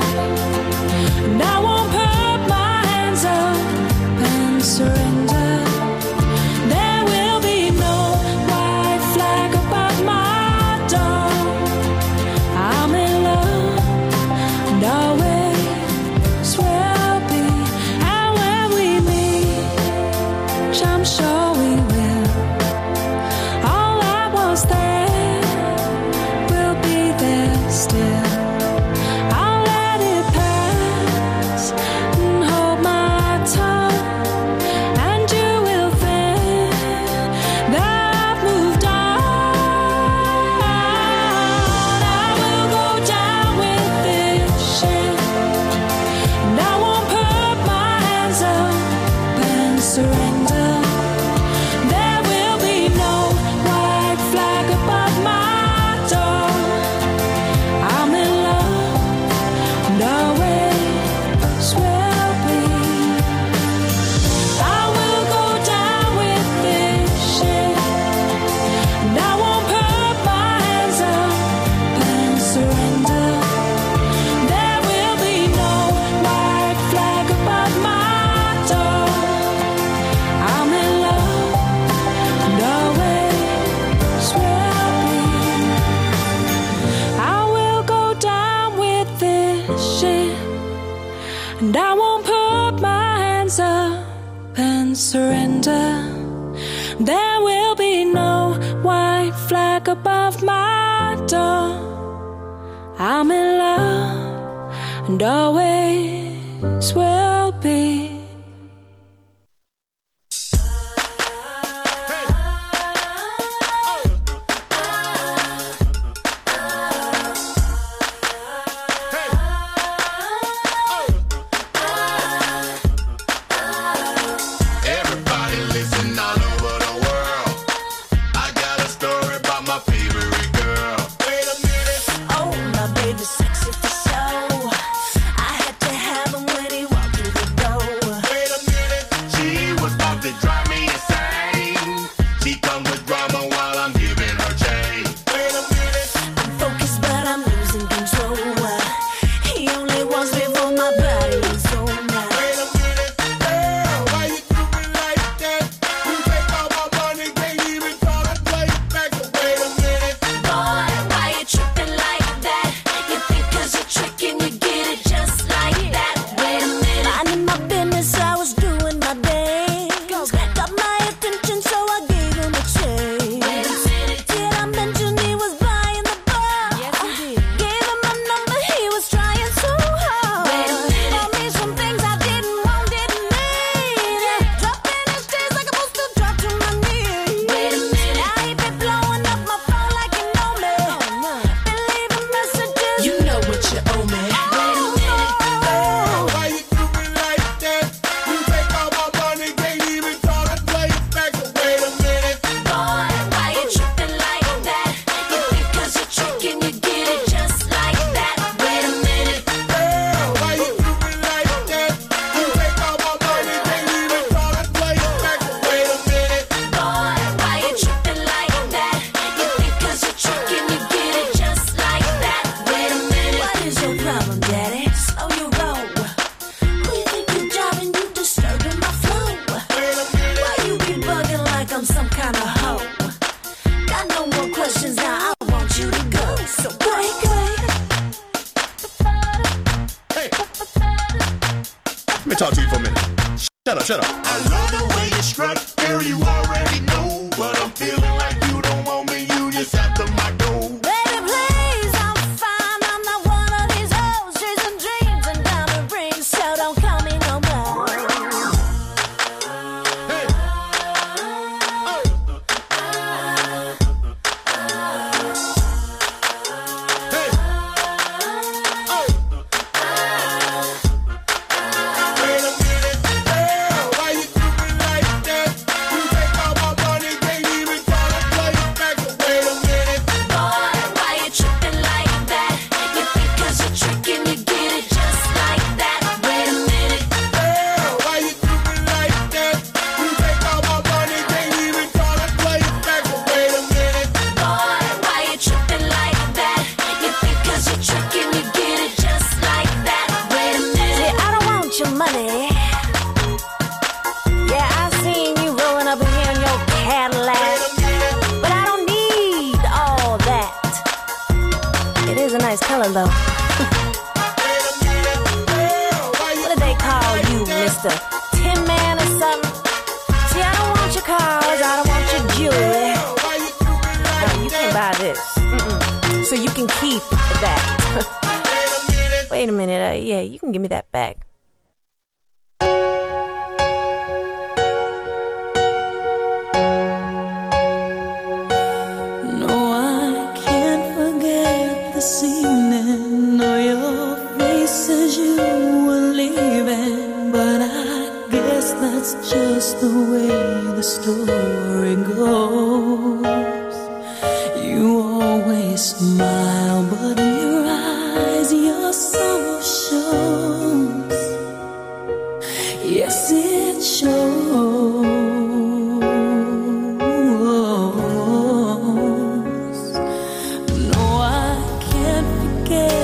Speaker 6: There will be no white flag above my door. I'm in love and always will be.
Speaker 7: Talk to you for a minute. Shut up, shut up. I love the way you strut, girl, you already know. But I'm feeling like you don't want me, you just after my dough.
Speaker 6: Baby, please, I'm fine. I'm not one of these hoes chasing dreams and diamond rings, so don't call me no more.
Speaker 7: Hey. Hey.
Speaker 6: Though. What do they call you, Mister Tin Man or something? See, I don't want your cars, I don't want your jewelry. No, you can buy this. Mm-mm. So you can keep that. Wait a minute, uh, yeah, you can give me that back.
Speaker 8: No, I can't forget this evening, or your face as you were leaving. But I guess that's just the way the story goes. You always smile, but in your eyes your sorrow shows. Yes, it shows. No, I can't forget